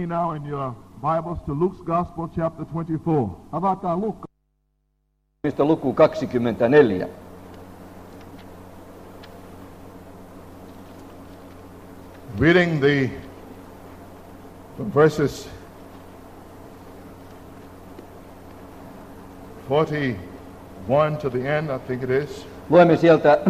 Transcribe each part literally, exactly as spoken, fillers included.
now in your Bibles to Luke's Gospel, chapter twenty-four. Avataan Luukka. Mistä luku kaksikymmentäneljä. Reading the from verses forty-one to the end, I think it is. Luemme sieltä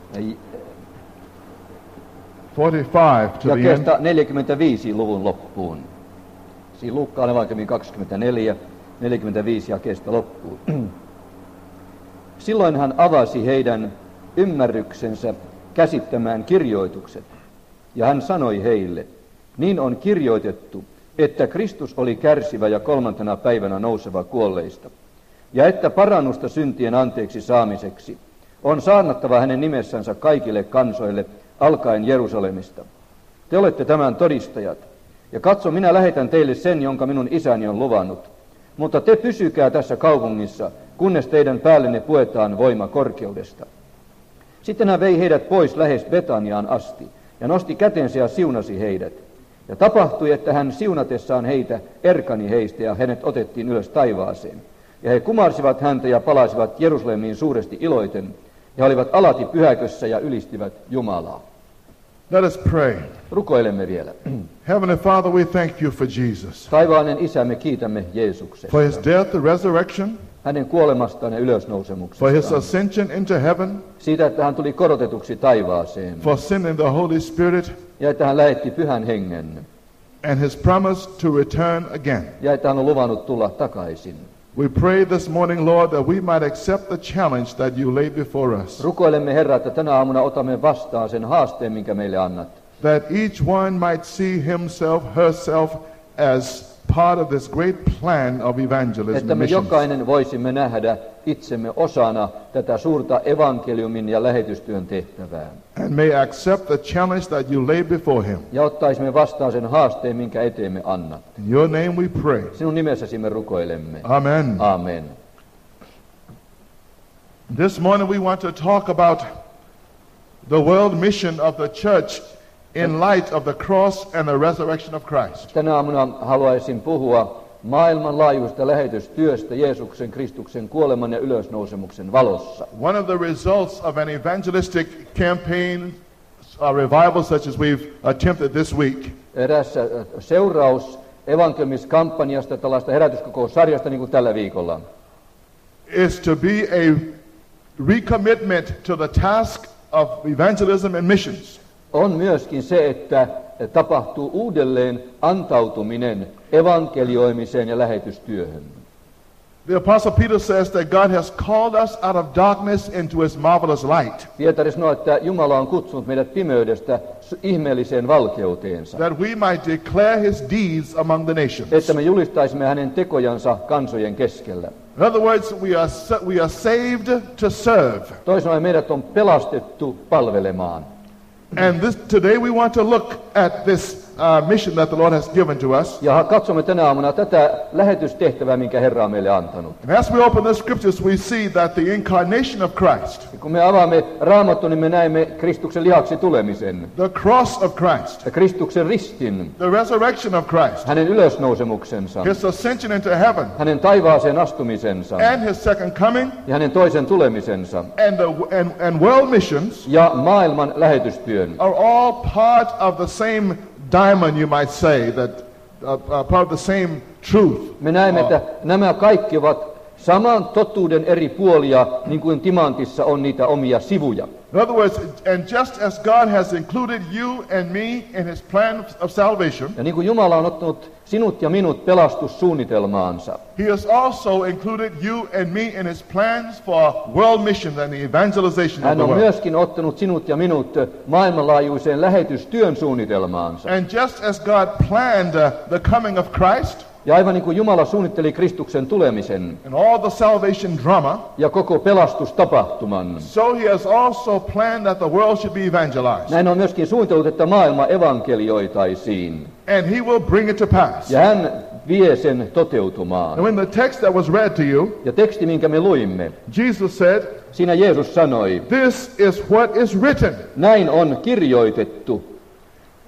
forty-five to the end. jakeesta neljäkymmentäviisi luvun loppuun. Siinä Luukkaan evankeliumi kaksikymmentäneljä, neljäkymmentäviisi jakeesta loppuun. Silloin hän avasi heidän ymmärryksensä käsittämään kirjoitukset. Ja hän sanoi heille, niin on kirjoitettu, että Kristus oli kärsivä ja kolmantena päivänä nouseva kuolleista. Ja että parannusta syntien anteeksi saamiseksi on saarnattava hänen nimessänsä kaikille kansoille, alkaen Jerusalemista. Te olette tämän todistajat. Ja katso, minä lähetän teille sen, jonka minun isäni on luvannut. Mutta te pysykää tässä kaupungissa, kunnes teidän päällenne puetaan voima korkeudesta. Sitten hän vei heidät pois lähes Betaniaan asti, ja nosti kätensä ja siunasi heidät. Ja tapahtui, että hän siunatessaan heitä erkani heistä, ja hänet otettiin ylös taivaaseen. Ja he kumarsivat häntä ja palasivat Jerusalemiin suuresti iloiten, ja olivat alati pyhäkössä ja ylistivät Jumalaa. Let us pray. Rukoilemme vielä. Heavenly Father, we thank you for Jesus. Taivaallinen Isä, me kiitämme Jeesuksesta. For his death and resurrection. Hänen kuolemastaan ja ylösnousemuksestaan. For his ascension into heaven. Siitä, että hän tuli korotetuksi taivaaseen. For sending the Holy Spirit. Ja että hän lähetti pyhän hengen. And his promise to return again. Ja että hän on luvannut tulla takaisin. We pray this morning, Lord, that we might accept the challenge that you lay before us. Rukoilemme, Herra, että tänä aamuna otamme vastaan sen haasteen, minkä meille annat. That each one might see himself, herself as part of this great plan of evangelism. Että me jokainen voisimme nähdä itsemme osana tätä suurta evankeliumin ja lähetystyön tehtävää. And may accept the challenge that you lay before him. Ja ottaisimme vastaan sen haasteen, minkä eteemme annat. In your name we pray. Sinun nimessäsi me rukoilemme. Amen. Amen. This morning we want to talk about the world mission of the church in light of the cross and the resurrection of Christ. Tänä aamuna haluaisin puhua maailmanlaajuisesta lähetystyöstä Jeesuksen Kristuksen kuoleman ja ylösnousemuksen valossa. One of the results of an evangelistic campaign, a revival such as we've attempted this week, eräs seuraus evankeliumiskampanjasta, tällaista herätyskokoussarjasta niin kuin tällä viikolla, is to be a recommitment to the task of evangelism and missions. On myöskin se, että tapahtuu uudelleen antautuminen evankelioimiseen ja lähetystyöhön. The Apostle Peter says that God has called us out of darkness into his marvelous light. Pietari sanoo, että Jumala on kutsunut meidät pimeydestä ihmeelliseen valkeuteensa. That we might declare his deeds among the nations. Että me julistaisimme hänen tekojansa kansojen keskellä. In other words, we are we are saved to serve. Toisin sanoen meidät on pelastettu palvelemaan. And this, today we want to look at this uh, mission that the Lord has given to us. Ja katsomme tänä aamuna tätä lähetystehtävää, minkä Herra on meille antanut. And as we open the scriptures, we see that the incarnation of Christ. Ja kun me avaamme Raamattua, niin me näemme Kristuksen lihaksi tulemisen. The cross of Christ. Ja Kristuksen ristin. The resurrection of Christ. Hänen ylösnousemuksensa. His ascension into heaven. Hänen taivaaseen astumisensa. And his second coming. Ja hänen toisen tulemisensa. And the and, and world missions. Ja maailman lähetystyön. Are all part of the same diamond, you might say, that uh, uh, part of the same truth. Me näemme, että nämä kaikki ovat saman totuuden eri puolia, niin kuin timantissa on niitä omia sivuja. In other words, and just as God has included you and me in his plan of salvation, ja niin kuin Jumala on ottanut sinut ja minut pelastussuunnitelmaansa, he has also included you and me in his plans for world missions and the evangelization hän of the on world. myöskin ottanut sinut ja minut maailmanlaajuiseen lähetystyön suunnitelmaansa. And just as God planned uh, the coming of Christ, ja aivan niin kuin Jumala suunnitteli Kristuksen tulemisen and all the salvation drama, ja koko pelastustapahtuman, so he has also planned that the world should be evangelized. näin on myöskin suunnitellut, että maailma evankelioitaisiin. And he will bring it to pass. Ja hän vie sen toteutumaan. And when the text that was read to you, ja teksti, minkä me luimme, Jesus said, siinä Jeesus sanoi, this is what is written. Näin on kirjoitettu.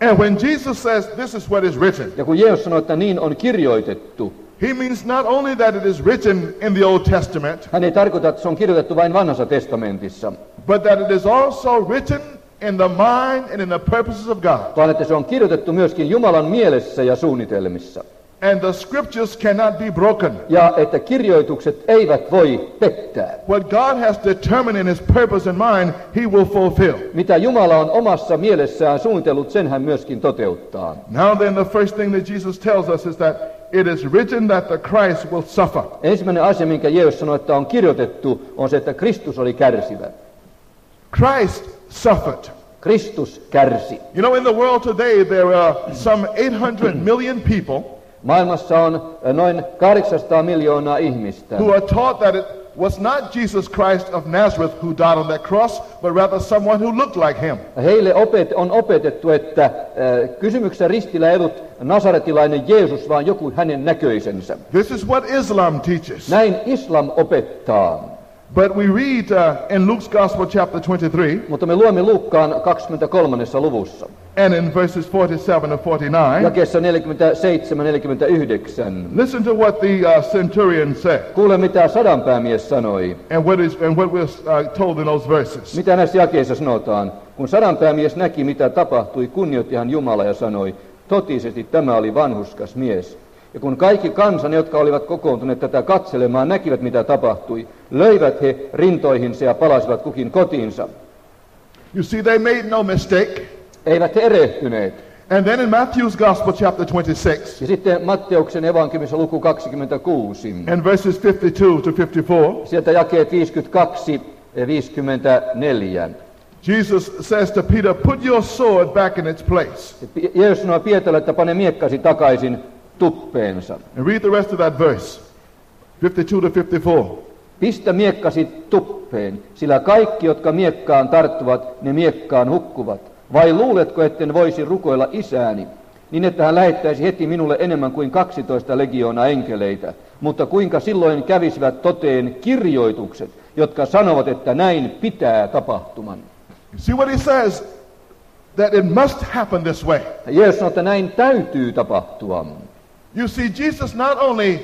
And when Jesus says this is what is written, Ja kun Jeesus sanoi, että niin on kirjoitettu, he means not only that it is written in the Old Testament, hän ei tarkoita, että se on kirjoitettu vain vanhassa testamentissa, but that it is also written in the mind and in the purposes of God. vaan että se on kirjoitettu myöskin Jumalan mielessä ja suunnitelmissa. And the scriptures cannot be broken. Ja että kirjoitukset eivät voi pettää. What God has determined in his purpose and mind, he will fulfill. Mitä Jumala on omassa mielessään suunnitellut, sen hän myöskin toteuttaa. Now then, the first thing that Jesus tells us is that it is written that the Christ will suffer. Ensimmäinen asia, minkä Jeesus sanoi, että on kirjoitettu, on se, että Kristus oli kärsivä. Christ suffered. Kristus kärsi. You know, in the world today, there are some eight hundred million people Maailmassa on noin kahdeksansataa miljoonaa ihmistä, who are taught that it was not Jesus Christ of Nazareth who died on that cross, but rather someone who looked like him. Heille opet, on opetettu, että äh, kysymyksessä ristillä ei ollut nasaretilainen Jeesus, vaan joku hänen näköisensä. This is what Islam teaches. Näin islam opettaa. But we read uh, in Luke's Gospel chapter twenty-three, Mutta me luemme Luukkaan kaksikymmentäkolmannessa luvussa, and in verses forty-seven and forty-nine, jakeessa neljäkymmentäseitsemän neljäkymmentäyhdeksän. listen to what the uh, centurion said, Kuule, mitä sadanpäämies sanoi. and what is and what was uh, told in those verses. Mitä näissä jakeissa sanotaan? Kun sadanpäämies näki, mitä tapahtui, kunnioitti hän Jumala ja sanoi, totisesti tämä oli vanhurskas mies. Ja kun kaikki kansan, jotka olivat kokoontuneet tätä katselemaan, näkivät, mitä tapahtui, löivät he rintoihinsa ja palasivat kukin kotiinsa. You see, they made no mistake. Eivät he erehtyneet. And then in Matthew's Gospel chapter twenty-six, Ja sitten Matteuksen evankeliumissa luku kaksikymmentäkuusi. and verses fifty-two to fifty-four, Sieltä jakeet viisikymmentäkaksi ja viisikymmentäneljä. Jesus says to Peter, put your sword back in its place. Jeesus sanoi Pietalle, että pane miekkasi takaisin tuppeensa. And read the rest of that verse, fifty-two to fifty-four. Pistä miekkasi tuppeen, sillä kaikki, jotka miekkaan tarttuvat, ne miekkaan hukkuvat. Vai luuletko, etten voisi rukoilla isääni, niin että hän lähettäisi heti minulle enemmän kuin kaksitoista legioonaa enkeleitä? Mutta kuinka silloin kävisivät toteen kirjoitukset, jotka sanovat, että näin pitää tapahtuman? You see what he says? That it must happen this way. Jeesus sanoi, että näin täytyy tapahtua. You see, Jesus not only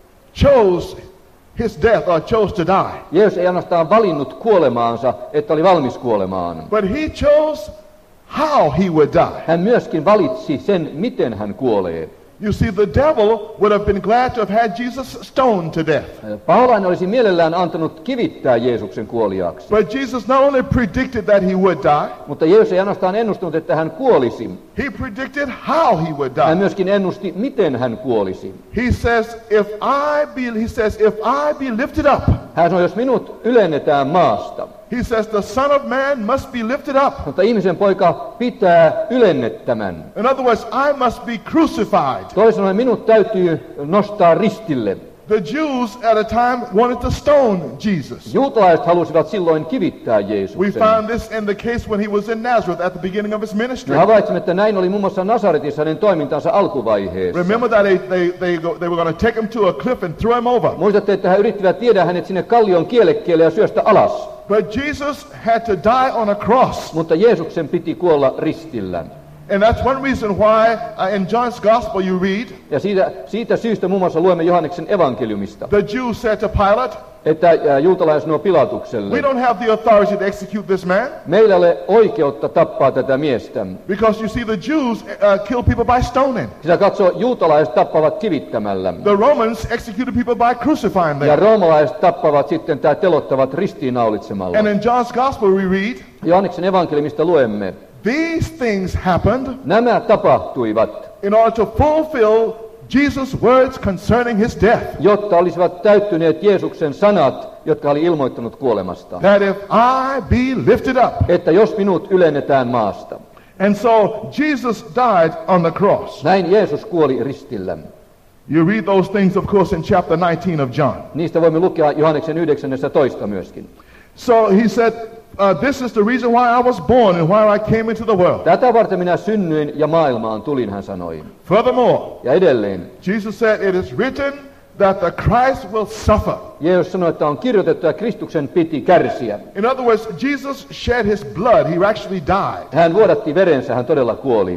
chose his death or chose to die, Jeesus ei ainoastaan valinnut kuolemaansa, että oli valmis kuolemaan. but he chose how he would die. Hän myöskin valitsi sen, miten hän kuolee. You see, the devil would have been glad to have had Jesus stoned to death. Paholainen olisi mielellään antanut kivittää Jeesuksen kuoliaaksi. But Jesus not only predicted that he would die, Mutta Jeesus ei ainoastaan ennustanut, että hän kuolisi. he predicted how he would Hän die. myöskin ennusti, miten hän kuolisi. He says, if I be, he says, if I be lifted up, Hän sanoi, jos minut ylennetään maasta, he says, the Son of Man must be lifted up. mutta ihmisen poika pitää ylennettämän. In other words, I must be crucified. Toisin sanoen, minut täytyy nostaa ristille. The Jews at a time wanted to stone Jesus. Juutalaiset halusivat silloin kivittää We Jeesuksen. found this in the case when he was in Nazareth at the beginning of his ministry. Me havaitsimme, että näin oli muun muassa Nasaretissa hänen toimintansa alkuvaiheessa. Remember that they, they, they, go, they were going to take him to a cliff and throw him over. Muistatte, että he yrittivät viedä hänet sinne kallion kielekkeelle ja syöstä alas. But Jesus had to die on a cross. Mutta Jeesuksen piti kuolla ristillä. And that's one reason why uh, in John's Gospel you read, Ja siitä, siitä syystä muun muassa luemme Johanneksen evankeliumista, the Jews said to Pilate, että ää, juutalaiset sanoo we Pilatukselle, don't have the authority to execute this man, meillä ei ole oikeutta tappaa tätä miestä. because you see the Jews uh, kill people by stoning. Sitä katsoo, juutalaiset tappavat kivittämällä. The Romans executed people by crucifying Ja them. roomalaiset tappavat sitten tai telottavat ristiinnaulitsemalla. And in John's Gospel we read, Johanneksen evankeliumista luemme, these things happened nämä tapahtuivat, in order to fulfill Jesus' words concerning his death. jotta olisivat täyttyneet Jeesuksen sanat, jotka oli ilmoittanut kuolemasta. That if I be lifted up. Että jos minut ylennetään maasta. And so Jesus died on the cross. Näin Jeesus kuoli ristillä. You read those things, of course, in chapter nineteen of John. Niistä voimme lukea Johanneksen yhdeksästoista myöskin. So he said, uh, this is the reason why I was born and why I came into the world. Tätä varten minä synnyin ja maailmaan tulin, hän sanoi. Furthermore, Ja edelleen Jesus said, it is written that the Christ will suffer. Jeesus sanoi, että on kirjoitettu, että Kristuksen piti kärsiä. In other words, Jesus shed his blood. He actually died. Hän vuodatti verensä, hän todella kuoli.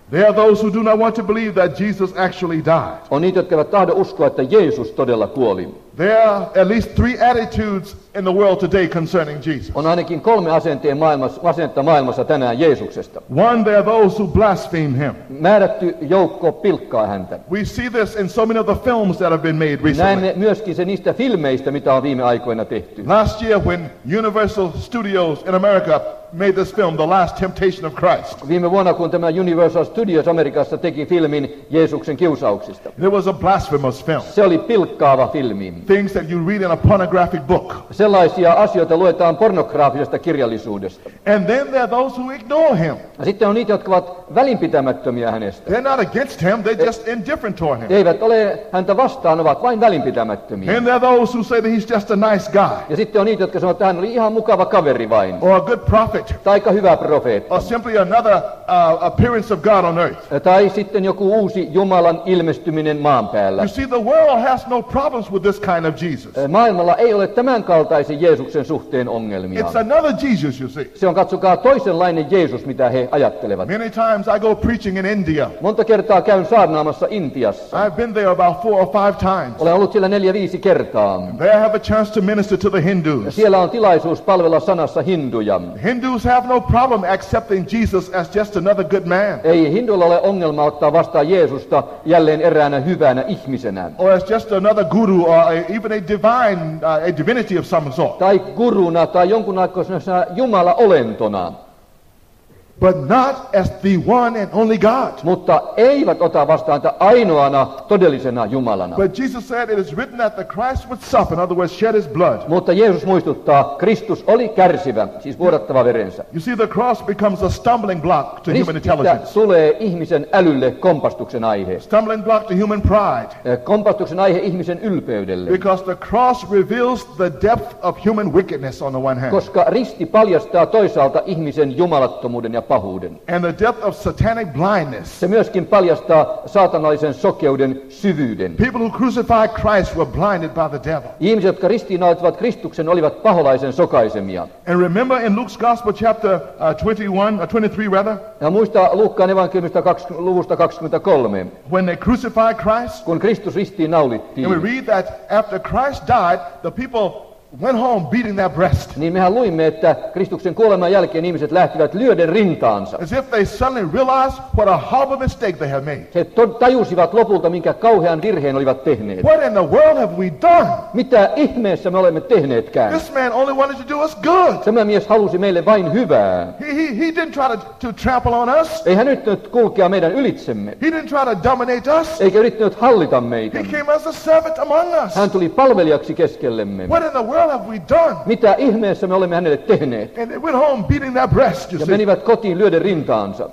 There are those who do not want to believe that Jesus actually died. On niitä, jotka eivät tahdo uskoa, että Jeesus todella kuoli. There are at least three attitudes in the world today concerning Jesus. On ainakin kolme asenteen maailmassa, asennetta maailmassa tänään Jeesuksesta. One, there are those who blaspheme him. Määrätty joukko pilkkaa häntä. We see this in so many of the films that have been made recently. Näemme myöskin se niistä filmeistä, mitä on viime aikoina tehty. Last year when Universal Studios in America made this film, The Last Temptation of Christ. Viime vuonna, kun tämä Universal Studios Amerikassa teki filmin Jeesuksen kiusauksista. It was a blasphemous film. Se oli pilkkaava filmi. Things that you read in a pornographic book. Sellaisia asioita luetaan pornograafisesta kirjallisuudesta. And then there are those who ignore him. Ja sitten on niitä, jotka ovat välinpitämättömiä hänestä. They're not against him, they're just indifferent toward him. Eivät ole häntä vastaan, ovat vain välinpitämättömiä. And there are those who say that he's just a nice guy. Ja sitten on niitä, jotka sanoo, että hän oli ihan mukava kaveri vain. Or a good prophet. Tai aika hyvä profeetta. Or simply another uh, appearance of God on earth. Tai sitten joku uusi Jumalan ilmestyminen maan päällä. You see, the world has no problems with this kind of Jesus. Maailmalla ei ole tämän kaltaisen Jeesuksen suhteen ongelmia. It's another Jesus, you see. Se on, katsokaa, toisenlainen Jeesus, mitä he ajattelevat. Many times I go preaching in India. Monta kertaa käyn saarnaamassa Intiassa. I've been there about four or five times. Olen ollut siellä neljä viisi kertaa. There I have a chance to minister to the Hindus. Ja siellä on tilaisuus palvella sanassa hinduja. Hindus have no problem accepting Jesus as just another good man. Ei hinduilla ole ongelma ottaa vastaan Jeesusta jälleen eräänä hyvänä ihmisenä. Or as just another guru or a, even a divine, uh, a divinity of some sort. Tai guruna tai jonkunnäköisenä Jumala-olentona. But not as the one and only God. Mutta eivät ota vastaan ainoana todellisena Jumalana. But Jesus said it is written that the Christ would suffer, in other words, shed his blood. Mutta Jeesus muistuttaa, Kristus oli kärsivä, siis vuodattava verensä. You see, the cross becomes a stumbling block to human intelligence. Tulee ihmisen älylle kompastuksen aihe. Stumbling block to human pride. Kompastuksen aihe ihmisen ylpeydelle. Because the cross reveals the depth of human wickedness on the one hand. Koska risti paljastaa toisaalta ihmisen jumalattomuuden ja pahuuden. And the depth of satanic blindness. Se myöskin paljastaa saatanallisen sokeuden syvyyden. People who crucified Christ were blinded by the devil. Ihmiset, jotka ristiinnaulittivat Kristuksen, olivat paholaisen sokaisemia. And remember in Luke's Gospel chapter uh, twenty-one, or twenty-three rather. Ja muista Luukkaan evankeliumista luvusta kaksikymmentäkolme. When they crucified Christ. Kun Kristus ristiinnaulittiin. And we read that after Christ died, the people went home beating their breast. Niin mehän luimme, että Kristuksen kuoleman jälkeen ihmiset lähtivät lyöden rintaansa. As if they suddenly realized what a horrible mistake they had made. He tajusivat lopulta, minkä kauhean virheen olivat tehneet. What in the world have we done? Mitä ihmeessä me olemme tehneetkään? This man only wanted to do us good. Tämä mies halusi meille vain hyvää. He, he, he didn't try to, to trample on us. Ei hän yrittänyt kulkea meidän ylitsemme. He didn't try to dominate us. Eikä yrittänyt hallita meitä. He came as a servant among us. Hän tuli palvelijaksi keskellemme. What in the world have we done? Mitä ihmeessä me olemme hänelle tehneet? And they went home beating their breast, you ja see. menivät kotiin lyöden rintaansa.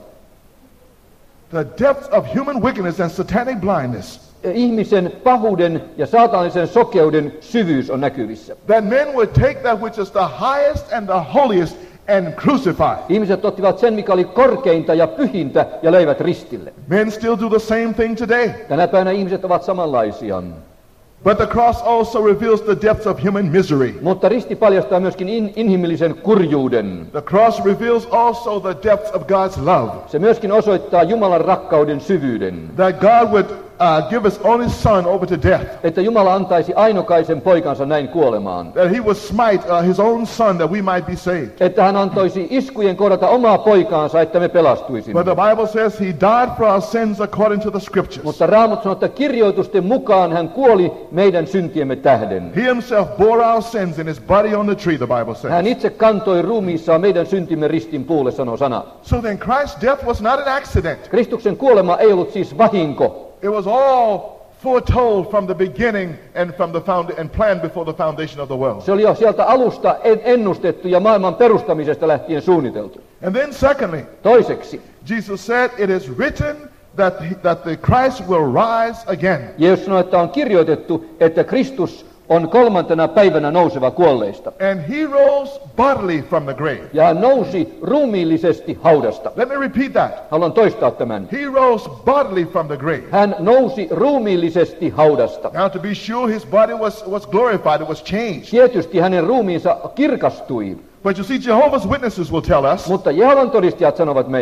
The depth of human wickedness and satanic blindness. Ihmisen pahuuden ja saatanallisen sokeuden syvyys on näkyvissä. That men would take that which is the highest and the holiest and crucify. Ihmiset ottivat sen, mikä oli korkeinta ja pyhintä, ja löivät ristille. Men still do the same thing today. Tänä päivänä ihmiset ovat samanlaisia. But the cross also reveals the depths of human misery. Mutta risti paljastaa myöskin in, inhimillisen kurjuuden. The cross reveals also the depths of God's love. Se myöskin osoittaa Jumalan rakkauden syvyyden. That God would uh, give his only son over to death. Että Jumala antaisi ainokaisen poikansa näin kuolemaan. That he would smite uh, his own son that we might be saved. Että hän antoisi iskujen kohdata omaa poikaansa, että me pelastuisimme. But the Bible says he died for our sins according to the scriptures. Mutta Raamattu sanoo, että kirjoitusten mukaan hän kuoli meidän syntiemme tähden. He himself bore our sins in his body on the tree, the Bible says. Hän itse kantoi ruumiissaan meidän syntimme ristin puulle, sanoo sana. So then Christ's death was not an accident. Kristuksen kuolema ei ollut siis vahinko. It was all foretold from the beginning and from the found and planned before the foundation of the world. Se oli jo sieltä alusta ennustettu ja maailman perustamisesta lähtien suunniteltu. And then secondly, toiseksi, Jesus said it is written that he, that the Christ will rise again. Jeesus sanoi, että on kirjoitettu, että Kristus on kolmantena päivänä nouseva kuolleista. And he rose bodily from the grave. Ja hän nousi ruumiillisesti haudasta. Let me repeat that. Haluan toistaa tämän. He rose bodily from the grave. Hän nousi ruumiillisesti haudasta. Now to be sure his body was, was glorified, it was changed. Tietysti hänen ruumiinsa kirkastui. But you see, Jehovah's Witnesses will tell us Mutta Jehovan todistajat sanovat meille,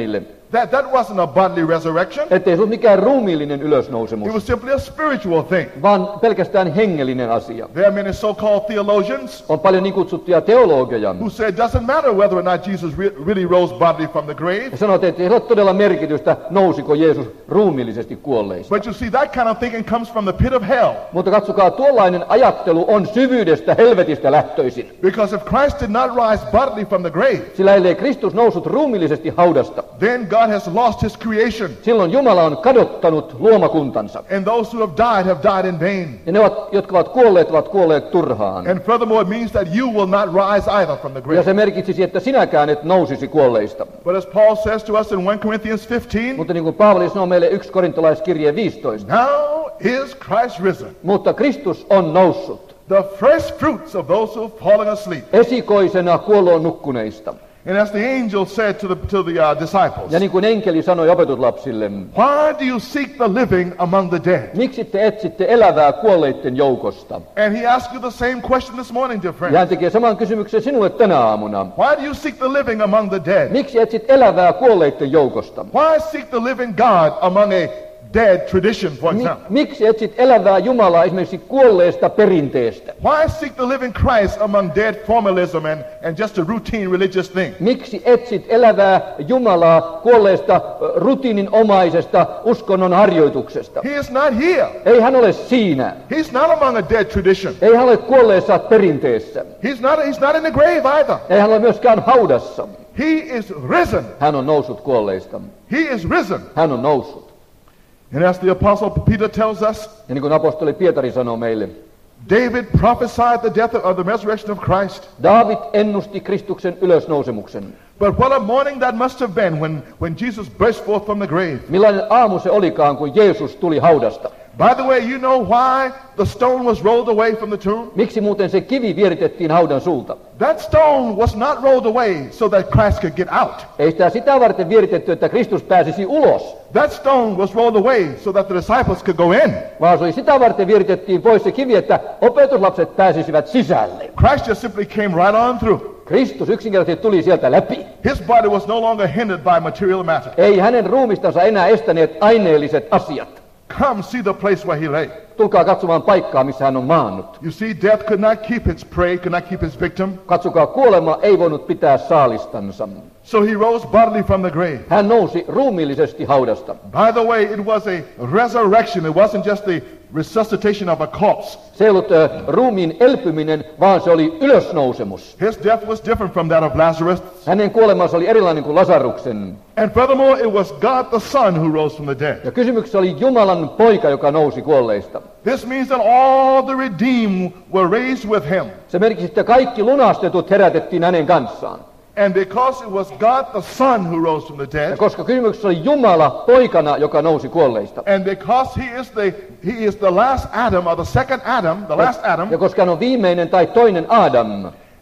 That, that wasn't a bodily resurrection. Ettei se ollut mikään ruumiillinen It ylösnousemus, was simply a spiritual thing. vaan pelkästään hengellinen asia. There are many so-called theologians On paljon niin kutsuttuja teologeja, who say it doesn't matter whether or not Jesus re- really rose bodily from the grave. ja sanoo, että ei ole todella merkitystä, nousiko Jeesus ruumiillisesti kuolleista. But you see, that kind of thinking comes from the pit of hell. Mutta katsokaa, tuollainen ajattelu on syvyydestä, helvetistä lähtöisin. Because if Christ did not rise bodily from the grave, Sillä ellei Kristus noussut ruumiillisesti haudasta, then God has lost his creation. silloin Jumala on kadottanut luomakuntansa. And those who have died have died in vain. Ja ne, ovat, jotka ovat kuolleet, ovat kuolleet turhaan. And furthermore, it means that you will not rise either from the Ja grave. se merkitsisi, että sinäkään et nousisi kuolleista. But as Paul says to us in First Corinthians fifteen, Mutta niin kuin Paavali sanoo meille yksi korintolaiskirje viisitoista, now is Christ risen, mutta Kristus on noussut the first fruits of those who have fallen asleep. esikoisena kuolloon nukkuneista. And as the angel said to the, to the uh, disciples, Ja niin kuin enkeli sanoi opetuslapsille, why do you seek the living among the dead? miksi te etsitte elävää kuolleiden joukosta? And he asked you the same question this morning, dear Ja friend. hän tekee saman kysymyksen sinulle tänä aamuna. Why do you seek the living among the dead? Miksi etsit elävää kuolleiden joukosta? Why seek the living God among a dead tradition, for Mi- example? miksi etsit elävää Jumalaa esimerkiksi kuolleesta perinteestä? Why seek the living Christ among dead formalism and, and just a routine religious thing? Miksi etsit elävää Jumalaa kuolleesta ö, rutiininomaisesta uskonnon harjoituksesta? He is not here. Ei hän ole siinä. He's not among a dead tradition. Ei hän ole kuolleessa perinteessä. He's not, he's not in the grave either. Ei hän ole myöskään haudassa. He is risen. Hän on noussut kuolleista. He is risen. Hän on noussut. And as the Apostle Peter tells us, Ja niin kuin apostoli Pietari sanoo meille, David prophesied the death of the resurrection of Christ. Daavid ennusti Kristuksen ylösnousemuksen. But what a morning that must have been when, when Jesus burst forth from the grave. Millainen aamu se olikaan, kun Jeesus tuli haudasta? By the way, you know why the stone was rolled away from the tomb? Miksi muuten se kivi vieritettiin haudan suulta? That stone was not rolled away so that Christ could get out. Ei sitä sitä varten vieritetty, että Kristus pääsisi ulos, That stone was rolled away so that the disciples could go in. vaan se oli sitä varten vieritettiin pois se kivi, että opetuslapset pääsisivät sisälle. Christ just simply came right on through. Kristus yksinkertaisesti tuli sieltä läpi. His body was no longer hindered by material matter. Ei hänen ruumistansa enää estäneet aineelliset asiat. Come see the place where he lay. Tulkaa katsomaan paikkaa, missä hän on maannut. You see, death could not keep its prey, could not keep its victim. Katsokaa, kuolema ei voinut pitää saalistansa. So he rose bodily from the grave. Hän nousi ruumiillisesti haudasta. By the way, it was a resurrection. It wasn't just the resuscitation of a corpse. Se ei ollut ö, ruumiin elpyminen, vaan se oli ylösnousemus. His death was different from that of Lazarus. Hänen kuolemansa oli erilainen kuin Lasaruksen. And furthermore, it was God the Son who rose from the dead. Ja kysymyksessä oli Jumalan poika, joka nousi kuolleista. This means that all the redeemed were raised with him. Se merkitsi, että kaikki lunastetut herätettiin hänen kanssaan. And because it was God the Son who rose from the Ja dead, koska kysymyksessä oli Jumala poikana, joka nousi kuolleista. and because he is the he is the last Adam or the second Adam, the last Adam, Ja koska hän on viimeinen tai toinen Adam,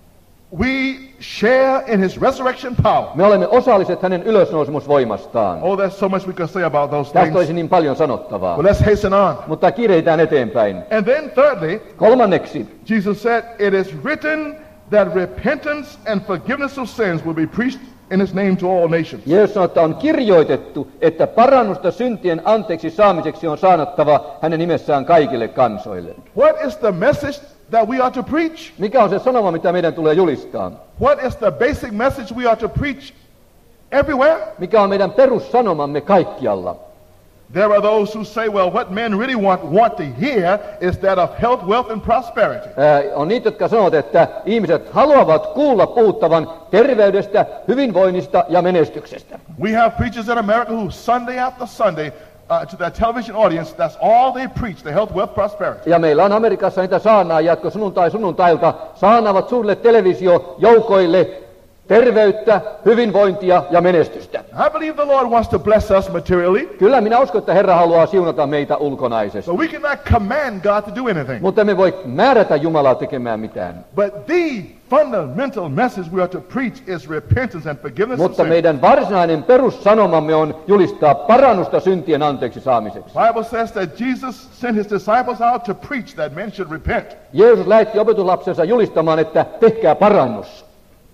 we share in his resurrection power. me olemme osalliset hänen ylösnousemusvoimastaan. Oh, there's so much we can say about those Tästä things. olisi niin paljon sanottavaa. But let's hasten on. Mutta kiireitään eteenpäin. And then thirdly, Kolmanneksi, Jesus said, it is written that repentance and forgiveness of sins will be preached in his name to all nations. Jeesus sanoi, että on kirjoitettu, että parannusta syntien anteeksi saamiseksi on saanattava hänen nimessään kaikille kansoille. What is the message that we are to preach? Mikä on se sanoma, mitä meidän tulee julistaa? What is the basic message we are to preach everywhere? Mikä on meidän perussanomamme kaikkialla? There are those who say, well, what men really want, want to hear is that of health, wealth, and prosperity. Ää, on niitä, jotka sanovat, että ihmiset haluavat kuulla puhuttavan terveydestä, hyvinvoinnista ja menestyksestä. We have preachers in America who Sunday after Sunday uh, to their television audience, that's all they preach, the health, wealth, prosperity. Ja meillä on Amerikassa niitä saarnaajia, jotka sunnuntai sunnuntailta saarnaavat suurille televisiojoukoille terveyttä, hyvinvointia ja menestystä. I believe the Lord wants to bless us materially, Kyllä minä uskon, että Herra haluaa siunata meitä ulkonaisesti. so we cannot command God to do anything. Mutta me voi määrätä Jumalaa tekemään mitään. But the fundamental message we are to preach is repentance and forgiveness of Mutta sin. meidän varsinainen perussanomamme on julistaa parannusta syntien anteeksi saamiseksi. Bible says that Jesus sent his disciples out to preach that men should repent. Jeesus lähetti opetuslapsensa julistamaan, että tehkää parannus.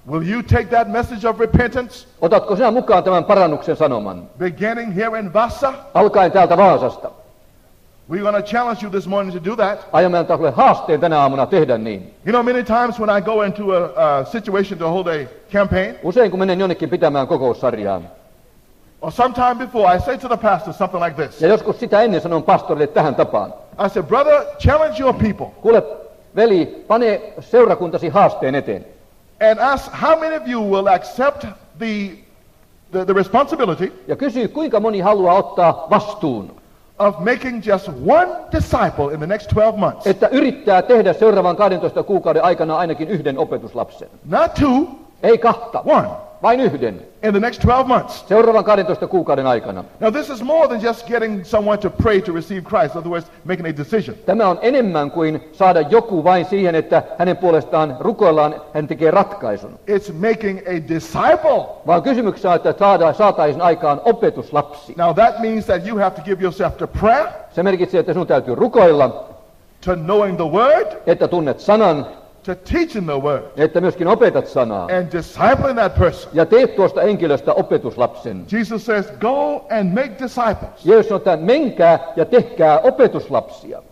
Will you take that message of repentance, Otatko sinä mukaan tämän parannuksen sanoman? beginning here in Vassa? Alkaen täältä Vaasasta. We're going to challenge you this morning to do that. Aiomme antaa sinulle haasteen tänä aamuna tehdä niin. You know, many times when I go into a, a situation to hold a campaign, Usein kun menen jonnekin pitämään kokoussarjaa, or sometime before, I say to the pastor something like this. ja joskus sitä ennen sanon pastorille tähän tapaan. I said, brother, challenge your people Kuule, veli, pane seurakuntasi haasteen eteen. and ask how many of you will accept the, the, the responsibility Ja kysy, kuinka moni haluaa ottaa vastuun, of making just one disciple in the next twelve months. että yrittää tehdä seuraavan kahdentoista kuukauden aikana ainakin yhden opetuslapsen. Not two, Ei kahta, one, vain yhden. in the next twelve months. Seuraavan kahdentoista kuukauden aikana. Now this is more than just getting someone to pray to receive Christ, in other words, making a decision. Tämä on enemmän kuin saada joku vain siihen, että hänen puolestaan rukoillaan, hän tekee ratkaisun. It's making a disciple. Vaan kysymyksessä on, että saada, saataisiin aikaan opetuslapsi. Now that means that you have to give yourself to prayer, Se merkitsee, että sinun täytyy rukoilla, to knowing the word, että tunnet sanan, to teaching the word, että myöskin opetat sanaa. and discipling that person. Ja teet tuosta henkilöstä opetuslapsen. Jesus says, go and make disciples. Jeesus sanoo, että menkää ja tehkää opetuslapsia.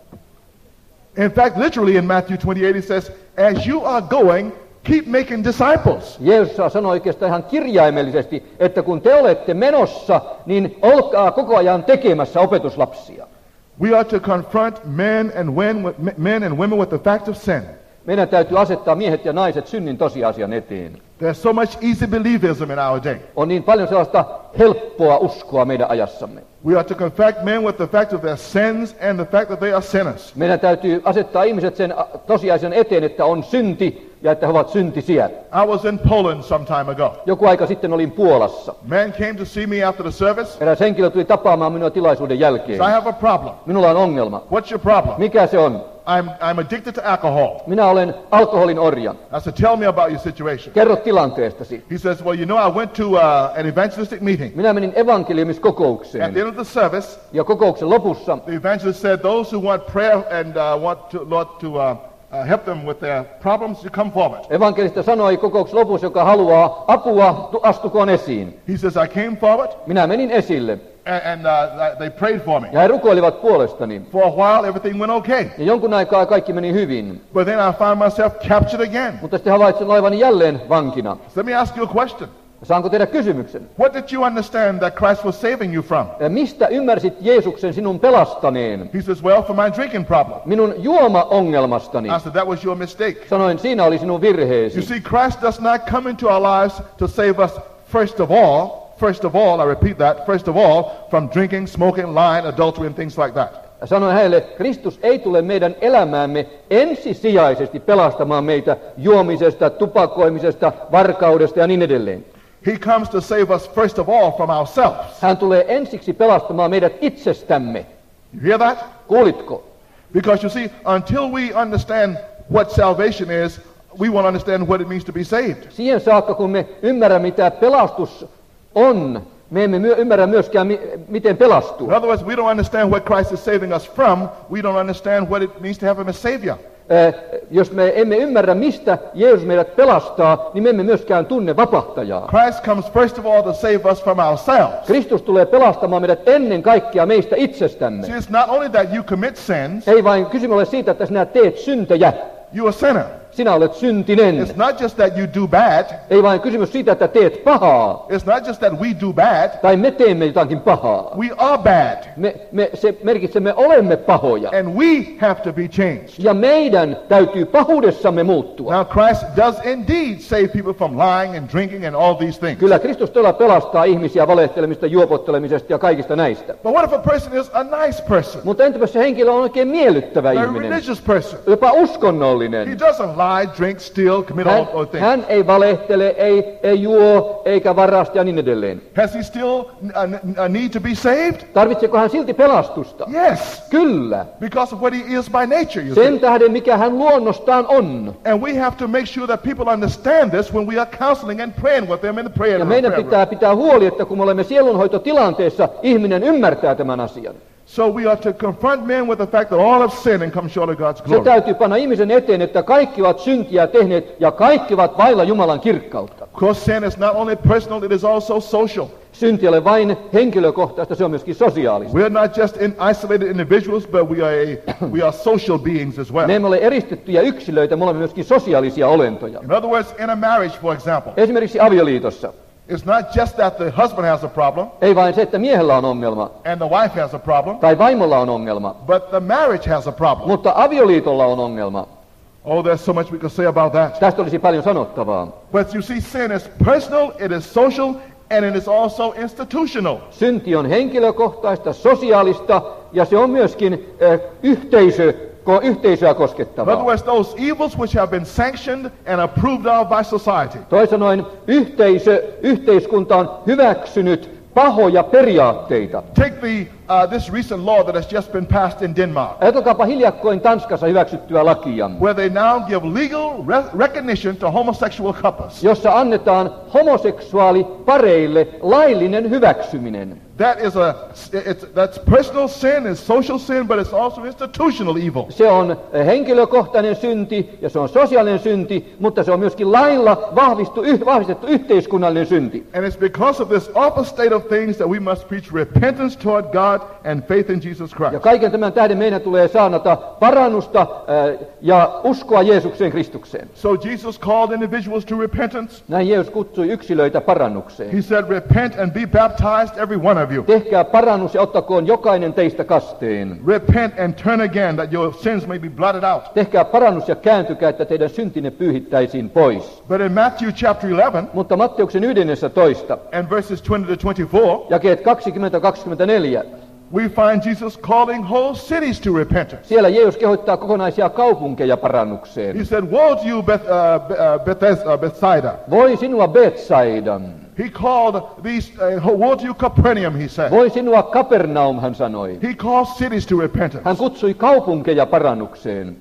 In fact, literally in Matthew twenty-eight, he says, as you are going, keep making disciples. Jeesus sanoi oikeastaan ihan kirjaimellisesti, että kun te olette menossa, niin olkaa koko ajan tekemässä opetuslapsia. We are to confront men and, when, men and women with the fact of sin. Meidän täytyy asettaa miehet ja naiset synnin tosiasian eteen. There's so much easy believism in our day. On niin paljon sellaista helppoa uskoa meidän ajassamme. We are to confront men with the fact of their sins and the fact that they are sinners. Meidän täytyy asettaa ihmiset sen tosiasian eteen, että on synti ja että he ovat syntisiä. I was in Poland some time ago. Joku aika sitten olin Puolassa. Man came to see me after the service. Eräs henkilö tuli tapaamaan minua tilaisuuden jälkeen. So I have a problem. Minulla on ongelma. What's your problem? Mikä se on? I'm, I'm addicted to alcohol. Minä olen alkoholin orja. I said, tell me about your situation. Kerro tilanteestasi. He says, well, you know, I went to uh, an evangelistic meeting. Minä menin At the evankeliumiskokoukseen. end of the service, Ja kokouksen lopussa the evangelist said, those who want prayer and uh, want to, Lord to uh, uh, help them with their problems, you come forward. evankelista sanoi kokouksen lopussa, joka haluaa apua, tu- astukoon esiin. He says, I came forward Minä menin esille and, and uh, they prayed for me. ja he rukoilivat puolestani. For a while, everything went okay. Ja jonkun aikaa kaikki meni hyvin. But then I found myself captured again. Mutta sitten havaitsin olevani jälleen vankina. So let me ask you a question. Saanko tehdä kysymyksen? What did you understand that Christ was saving you from? Ja mistä ymmärsit Jeesuksen sinun pelastaneen? He says, well, for my drinking problem. Minun juoma-ongelmastani. I said, that was your mistake. Sanoin, siinä oli sinun You virheesi. see, Christ does not come into our lives to save us first of all, first of all, I repeat that, first of all, from drinking, smoking, lying, adultery, and things like that. Sanoin hänelle, Kristus ei tule meidän elämäämme ensisijaisesti pelastamaan meitä juomisesta, tupakoimisesta, varkaudesta ja niin edelleen. He comes to save us first of all from ourselves. Hän tulee ensiksi pelastamaan meidät itsestämme. You hear that? Kuulitko? Because you see, until we understand what salvation is, we won't understand what it means to be saved. Siihen saakka, kun me ymmärrämme, mitä pelastus on, me emme myö- ymmärrä myöskään, mi- miten pelastua. In other words, we don't understand what Christ is saving us from. We don't understand what it means to have him as Savior. Eh, jos me emme ymmärrä, mistä Jeesus meidät pelastaa, niin me emme myöskään tunne vapahtajaa. Christ comes first of all to save us from ourselves. Kristus tulee pelastamaan meidät ennen kaikkea meistä itsestämme. See, it's not only that you commit sins, Ei vain kysymys ole siitä, että sinä teet syntejä. you're a sinner. Sinä olet syntinen. It's not just that you do bad. Ei vain kysymys siitä, että teet pahaa. It's not just that we do bad. Tai me teemme jotakin pahaa. We are bad. Me, me, se merkitsee, me olemme pahoja. And we have to be changed. Ja meidän täytyy pahuudessamme muuttua. Now, Christ does indeed save people from lying and drinking and all these things. Kyllä Kristus todella pelastaa ihmisiä valehtelemista, juopottelemisesta ja kaikista näistä. But what if a person is a nice person, Mutta entäpä se henkilö on oikein miellyttävä a ihminen, religious person? jopa He uskonnollinen. doesn't lie, drink, steal, commit all Hän, those things. hän ei valehtele, ei, ei juo, eikä varasta ja niin edelleen. Has he still a, a need to be saved? Tarvitseeko hän silti pelastusta? Yes, Kyllä. because of what he is by nature, you see. Sen tähden, mikä hän luonnostaan on. And we have to make sure that people understand this when we are counseling and praying with them in the prayer Ja room. meidän prayer pitää pitää huoli, että kun me olemme sielunhoitotilanteessa, ihminen ymmärtää tämän asian. room. So we are to confront men with the fact that all have sinned and come short of God's Se glory. täytyy panna ihmisen eteen, että kaikki ovat syntiä tehneet ja kaikki ovat vailla Jumalan kirkkautta. Of course, sin is not only personal, it is also social. Synti ei ole vain henkilökohtaista, se on myöskin sosiaalista. We are not just in isolated individuals, but we are, a, we are social beings as well. Me emme ole eristettyjä yksilöitä, me olemme myöskin sosiaalisia olentoja. In other words, in a marriage, for example, Esimerkiksi avioliitossa. it's not just that the husband has a problem Ei vain se, että miehellä on ongelma and the wife has a problem, tai vaimolla on ongelma, but the marriage has a problem. mutta avioliitolla on ongelma. Oh, there's so much we could say about that. Tästä olisi paljon sanottavaa. But you see, sin is personal, it is social, and it is also institutional. Synti on henkilökohtaista, sosiaalista ja se on myöskin äh, yhteisö, ko, yhteisöä In other koskettavaa. words, those evils which have been sanctioned and approved of by society. Toisin sanoen yhteisö, yhteiskunta on hyväksynyt pahoja periaatteita. Take the, uh, this recent law that has just been passed in Denmark, Ajatelkaapa hiljakkoin Tanskassa hyväksyttyä lakia, where they now give legal re- recognition to homosexual couples. jossa annetaan homoseksuaalipareille laillinen hyväksyminen. That is a, it's, that's personal sin, it's social sin, but it's also institutional evil. Se on henkilökohtainen synti ja se on sosiaalinen synti, mutta se on myöskin lailla vahvistu, yh, vahvistettu yhteiskunnallinen synti. And it's because of this awful state of things that we must preach repentance toward God and faith in Jesus Ja Christ. kaiken tämän tähden meidän tulee saanata parannusta äh, ja uskoa Jeesukseen Kristukseen. So Jesus called individuals to repentance. Näin Jeesus kutsui yksilöitä parannukseen. He said, repent and be baptized, every one of you. Tehkää parannus ja ottakoon jokainen teistä kasteen. Repent and turn again, that your sins may be blotted out. Tehkää parannus ja kääntykää, että teidän syntinne pyyhittäisiin pois. But in Matthew chapter eleven Mutta Matteuksen yhdennentoista and verses twenty to twenty-four, jakeet kaksikymmentä kaksikymmentäneljä, we find Jesus calling whole cities to repentance. siellä Jeesus kehottaa kokonaisia kaupunkeja parannukseen. He said, woe to you, Beth, uh, Be- uh, Bethesda, Bethsaida. Voi sinua Bethsaidan, He called these, uh, woe to you, Capernaum, he said. voi sinua Kapernaum, hän sanoi. He calls cities to repentance. Hän kutsui kaupunkeja parannukseen.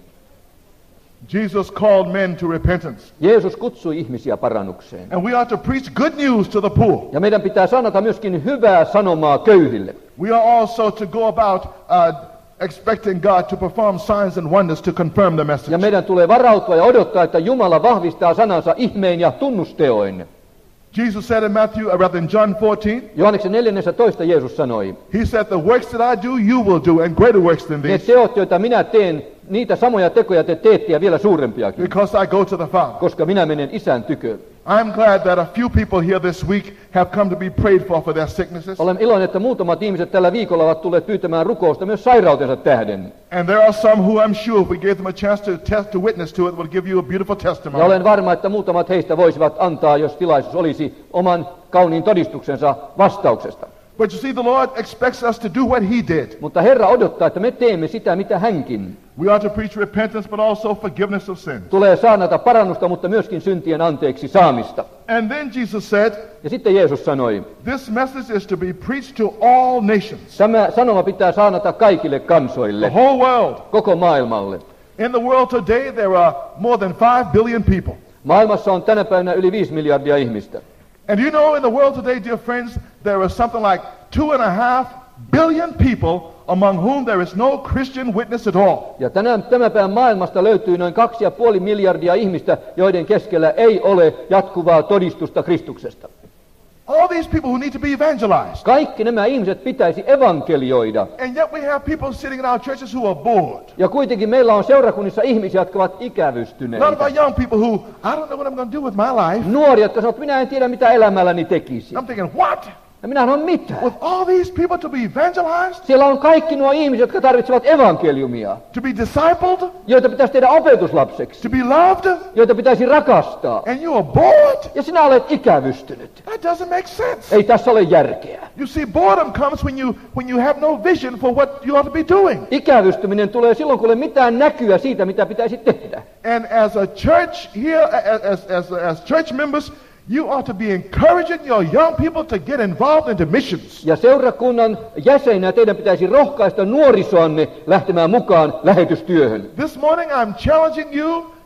Jesus called men to repentance. Jeesus kutsui ihmisiä parannukseen. And we are to preach good news to the poor. Ja meidän pitää sanota myöskin hyvää sanomaa köyhille. We are also to go about uh, expecting God to perform signs and wonders to confirm the message. Ja meidän tulee varautua ja odottaa, että Jumala vahvistaa sanansa ihmein ja tunnusteoin. Jesus said in Matthew, uh, rather in John fourteen, Johanneksen neljännentoista Jeesus sanoi, he said, the works that I do, you will do, and greater works than ne these, teot, joita minä teen, niitä samoja tekoja te teette ja vielä suurempiakin, because I go to the Father. koska minä menen Isän tykö. I'm glad that a few people here this week have come to be prayed for for their sicknesses. Olen iloinen, että muutamat ihmiset tällä viikolla ovat tulleet pyytämään rukousta myös sairautensa tähden. And there are some who I'm sure if we gave them a chance to test, to witness to it, will give you a beautiful Ja testimony. olen varma, että muutamat heistä voisivat antaa, jos tilaisuus olisi, oman kauniin todistuksensa vastauksesta. But you see, the Lord expects us to do what he did. Mutta Herra odottaa, että me teemme sitä, mitä hänkin. We are to preach repentance, but also forgiveness of sins. Tulee saanata parannusta, mutta myöskin syntien anteeksi saamista. And then Jesus said, Ja sitten Jeesus sanoi, this message is to be preached to all nations, tämä sanoma pitää saanata kaikille the kansoille, whole world. koko maailmalle. In the world today, there are more than five billion people. Maailmassa on tänä päivänä yli viisi miljardia ihmistä. And you know, in the world today, dear friends, there are something like two and a half billion people among whom there is no Christian witness at all. Ja tänä, tämän päivän maailmasta löytyy noin kaksi ja puoli miljardia ihmistä, joiden keskellä ei ole jatkuvaa todistusta Kristuksesta. All these people who need to be evangelized. Kaikki nämä ihmiset pitäisi evankelioida. And yet we have people sitting in our churches who are bored. Ja kuitenkin meillä on seurakunnissa ihmisiä, jotka ovat A lot of ikävystyneitä. our young people who, I don't know what I'm going to do with my life. Nuoria, jotka sanovat, minä en tiedä mitä elämälläni tekisi. I'm thinking, what? Ja minä sanon, mitä? With all these people to be evangelized, Siellä on kaikki nuo ihmiset, jotka tarvitsevat evankeliumia, to be discipled, joita pitäisi tehdä opetuslapseksi, to be loved, joita pitäisi rakastaa. and you are bored? Ja sinä olet ikävystynyt. That doesn't make sense. Ei tässä ole järkeä. You see, boredom comes when you when you have no vision for what you ought to be doing. Ikävystyminen tulee silloin, kun ei ole mitään näkyä siitä, mitä pitäisi tehdä. And as a church here, as, as, as church members, you ought to be encouraging your young people to get involved into missions. Ja seurakunnan jäsenä teidän pitäisi rohkaista nuorisoanne lähtemään mukaan lähetystyöhön. This morning I'm challenging you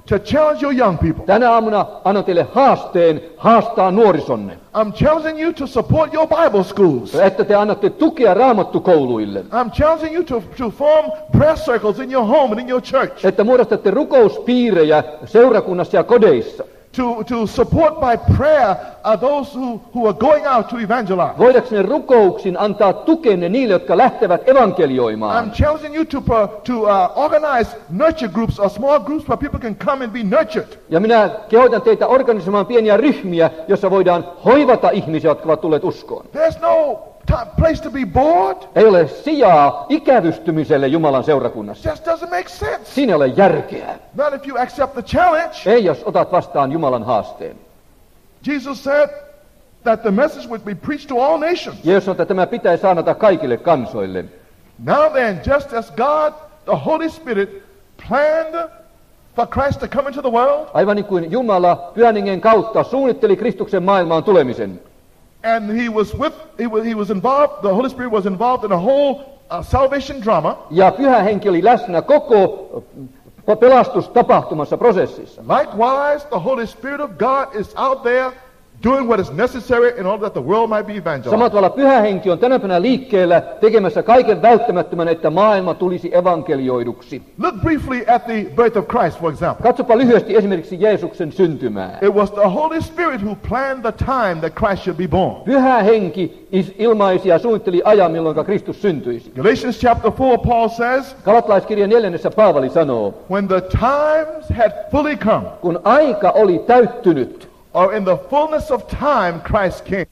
to challenge your young people. Tänä aamuna annan teille haasteen haastaa nuorisonne. I'm challenging you to support your Bible schools. Että te annatte tukea raamattukouluille. I'm challenging you to, to form prayer circles in your home and in your church. Että muodostatte rukouspiirejä seurakunnassa ja kodeissa. To, to support by prayer are those who, who are going out to evangelize. Voidaksenne rukouksin antaa tukenne niille, jotka lähtevät evankelioimaan. I'm challenging you to, uh, to uh, organize nurture groups or small groups where people can come and be nurtured. Ja minä kehotan teitä organisoimaan pieniä ryhmiä, jossa voidaan hoivata ihmisiä, jotka ovat tulleet uskoon. There's no time, place to be bored. Ei ole sijaa ikävystymiselle Jumalan seurakunnassa. Just doesn't make sense. Siinä ei ole järkeä. Not if you accept the challenge. Ei, jos otat vastaan Jumalan haasteen. Jesus said that the message would be preached to all nations. Jeesus sanoi, että tämä pitää saanata kaikille kansoille. Now then, just as God, the Holy Spirit, planned for Christ to come into the world, Aivan niin kuin Jumala Pyhän Hengen kautta suunnitteli Kristuksen maailmaan tulemisen. and he was with, he was, he was involved, the Holy Spirit was involved in a whole uh, salvation drama. Ja Pyhä Henki oli läsnä koko pelastustapahtumassa prosessissa. Likewise, the Holy Spirit of God is out there doing what is necessary in order that the world might be evangelized. Samalla tavalla Pyhä Henki on tänä päivänä liikkeellä tekemässä kaiken välttämättömän, että maailma tulisi evankelioiduksi. Look briefly at the birth of Christ, for example. Katsopa lyhyesti esimerkiksi Jeesuksen syntymää. It was the Holy Spirit who planned the time that Christ should be born. Pyhä Henki ilmaisi ja suunnitteli ajan, milloin Kristus syntyisi. Galatians chapter four, Paul says, Galatalaiskirjan neljännessä Paavali sanoo, when the times had fully come, kun aika oli täyttynyt, or in the fullness of time Christ came.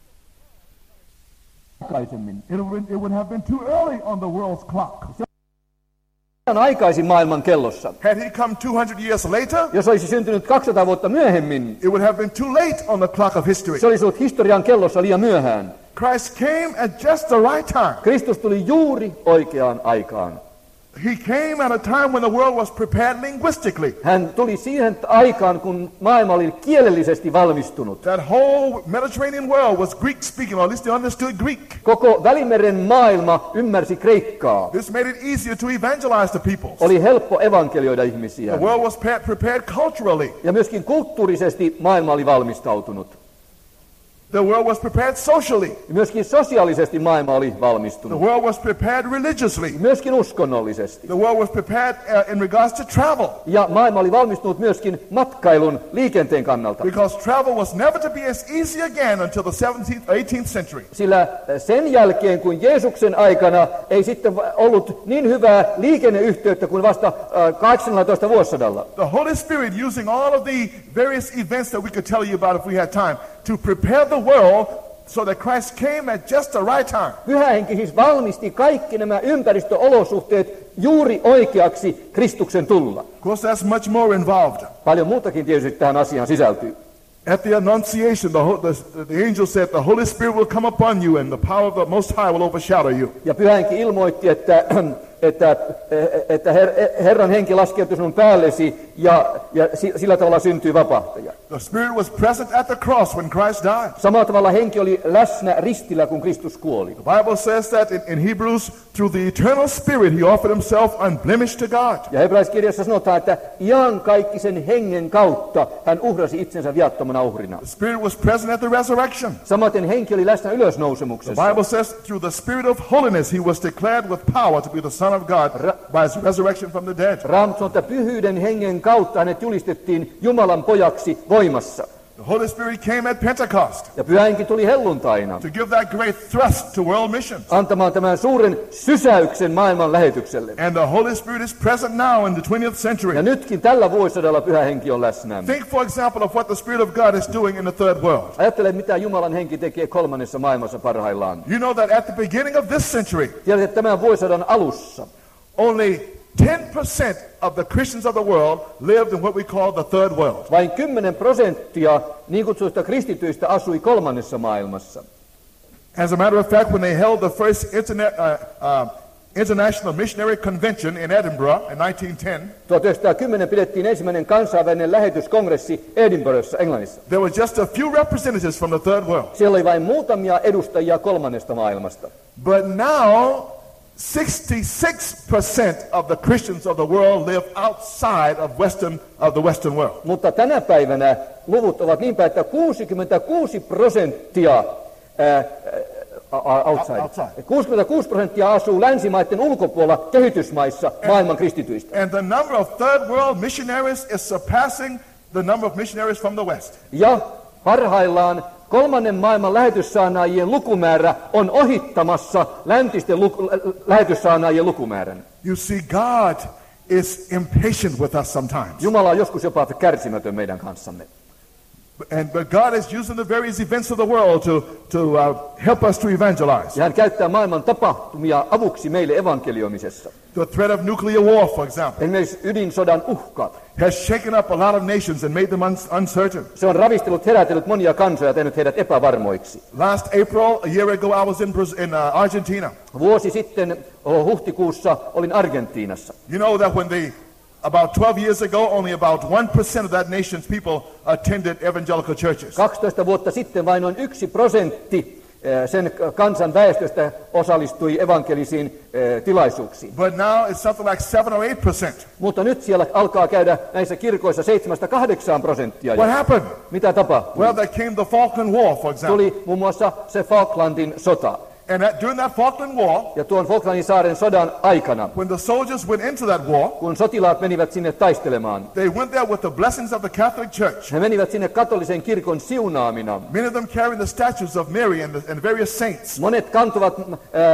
aikaisemmin. It would, it would have been too early on the world's clock. On aikaisin maailman kellossa. Had he come two hundred years later, Jos olisi syntynyt kaksisataa vuotta myöhemmin, it would have been too late on the clock of history. se olisi ollut historian kellossa liian myöhään. Christ came at just the right time. Kristus tuli juuri oikeaan aikaan. He came at a time when the world was prepared linguistically. Hän tuli siihen aikaan, kun maailma oli kielellisesti valmistunut. That whole Mediterranean world was Greek speaking, or at least they understood Greek. Koko Välimeren maailma ymmärsi kreikkaa. This made it easier to evangelize the people. Oli helppo evankelioida ihmisiä. The world was pre- prepared culturally. Ja myöskin kulttuurisesti maailma oli valmistautunut. The world was prepared socially. Ja myöskin sosiaalisesti maailma oli The valmistunut. world was prepared religiously. Myöskin uskonnollisesti. The world was prepared uh, in regards to travel. Ja maailma oli valmistunut myöskin matkailun liikenteen kannalta. Because travel was never to be as easy again until the seventeenth, eighteenth century. Sillä sen jälkeen, kun Jeesuksen aikana ei sitten ollut niin hyvää liikenneyhteyttä kuin vasta kahdeksannellatoista vuosisadalla. The Holy Spirit, using all of the various events that we could tell you about if we had time, to prepare the world so that Christ came at just the right time. Pyhä Henki siis valmisti kaikki nämä ympäristöolosuhteet juuri oikeaksi Kristuksen tulla. Of course, that's much more involved. Paljon muutakin tietysti tähän asiaan sisältyy. At the Annunciation, the, ho- the, the angel said, the Holy Spirit will come upon you and the power of the Most High will overshadow you. Ja Pyhä Henki ilmoitti, että, että, että her, Herran henki laskeutuu sinun päällesi ja, ja sillä tavalla syntyy vapahtaja. The Spirit was present at the cross when Christ died. Samalla tavalla henki oli läsnä ristillä, kun Kristus kuoli. The Bible says that in, in Hebrews, through the eternal Spirit, he offered himself unblemished to God. Ja Hebrealaiskirjassa sanotaan, että iankaikkisen hengen kautta hän uhrasi itsensä viattomana uhrina. The Spirit was present at the resurrection. Samaten henki oli läsnä The ylösnousemuksessa. Bible says through the Spirit of holiness, he was declared with power to be the Son of God by his resurrection from the dead. Raamattu sanoo, että pyhyyden hengen kautta hänet julistettiin Jumalan pojaksi voimassa. The Holy Spirit came at Pentecost Ja Pyhä Henki tuli helluntaina to give that great thrust to world missions. antamaan tämän suuren sysäyksen maailman lähetykselle. And the Holy Spirit is present now in the twentieth century. Ja nytkin tällä vuosisadalla Pyhä Henki on läsnä. Think, for example, of what the Spirit of God is doing in the third world. Ajattele, mitä Jumalan henki tekee kolmannessa maailmassa parhaillaan. You know that at the beginning of this century, Tiedät, että tämän vuosisadan alussa only ten percent of the Christians of the world lived in what we call the third world. vain kymmenen prosenttia niin kutsuista kristityistä asui kolmannessa maailmassa. As a matter of fact, when they held the first internet, uh, uh, International Missionary Convention in Edinburgh in nineteen ten, tuhatyhdeksänsataakymmenen pidettiin ensimmäinen kansainvälinen lähetyskongressi Edinburghissa, Englannissa. there were just a few representatives from the third world. Siellä oli vain muutamia edustajia kolmannesta maailmasta. But now, sixty-six percent of the Christians of the world live outside of western of the Western world. Mutta tänä päivänä luvut ovat niin päin, että kuusikymmentäkuusi prosenttia ää, outside. outside. kuusikymmentäkuusi prosenttia asuu länsimaiden ulkopuolella kehitysmaissa maailman kristityistä. And the number of third world missionaries is surpassing the number of missionaries from the West. Ja parhaillaan kolmannen maailman lähetyssaanaajien lukumäärä on ohittamassa läntisten luku, lähetyssaanaajien lukumäärän. You see, God is impatient with us sometimes. Jumala on joskus jopa kärsimätön meidän kanssamme. And but God is using the various events of the world to to uh, help us to evangelize. Ja hän käyttää maailman tapahtumia avuksi meille evankelioimisessa. The threat of nuclear war, for example, esimerkiksi ydinsodan uhka has shaken up a lot of nations and made them un- uncertain. Se on ravistellut, herätellyt monia kansoja ja tehnyt heidät epävarmoiksi. Last April, a year ago, I was in, Braz- in uh, Argentina. Vuosi sitten oh, huhtikuussa olin Argentiinassa. You know that when the about twelve years ago, only about one percent of that nation's people attended evangelical churches. kaksitoista vuotta sitten vain noin yksi prosentti sen kansan väestöstä osallistui evankelisiin eh, tilaisuuksiin. But now it's something like seven or eight percent. Mutta nyt siellä alkaa käydä näissä kirkoissa seitsemästä kahdeksaan prosenttia. What happened? Mitä tapahtui? Well, there came the Falkland War, for example. Tuli muun muassa se Falklandin sota. And that, during that Falkland War, ja tuon Falklandin saaren sodan aikana, when the soldiers went into that war, kun sotilaat menivät sinne taistelemaan, they went there with the blessings of the Catholic Church. He menivät sinne katolisen kirkon siunaamina. Many of them carrying the statues of Mary and, the, and various saints. Monet kantoivat ähm,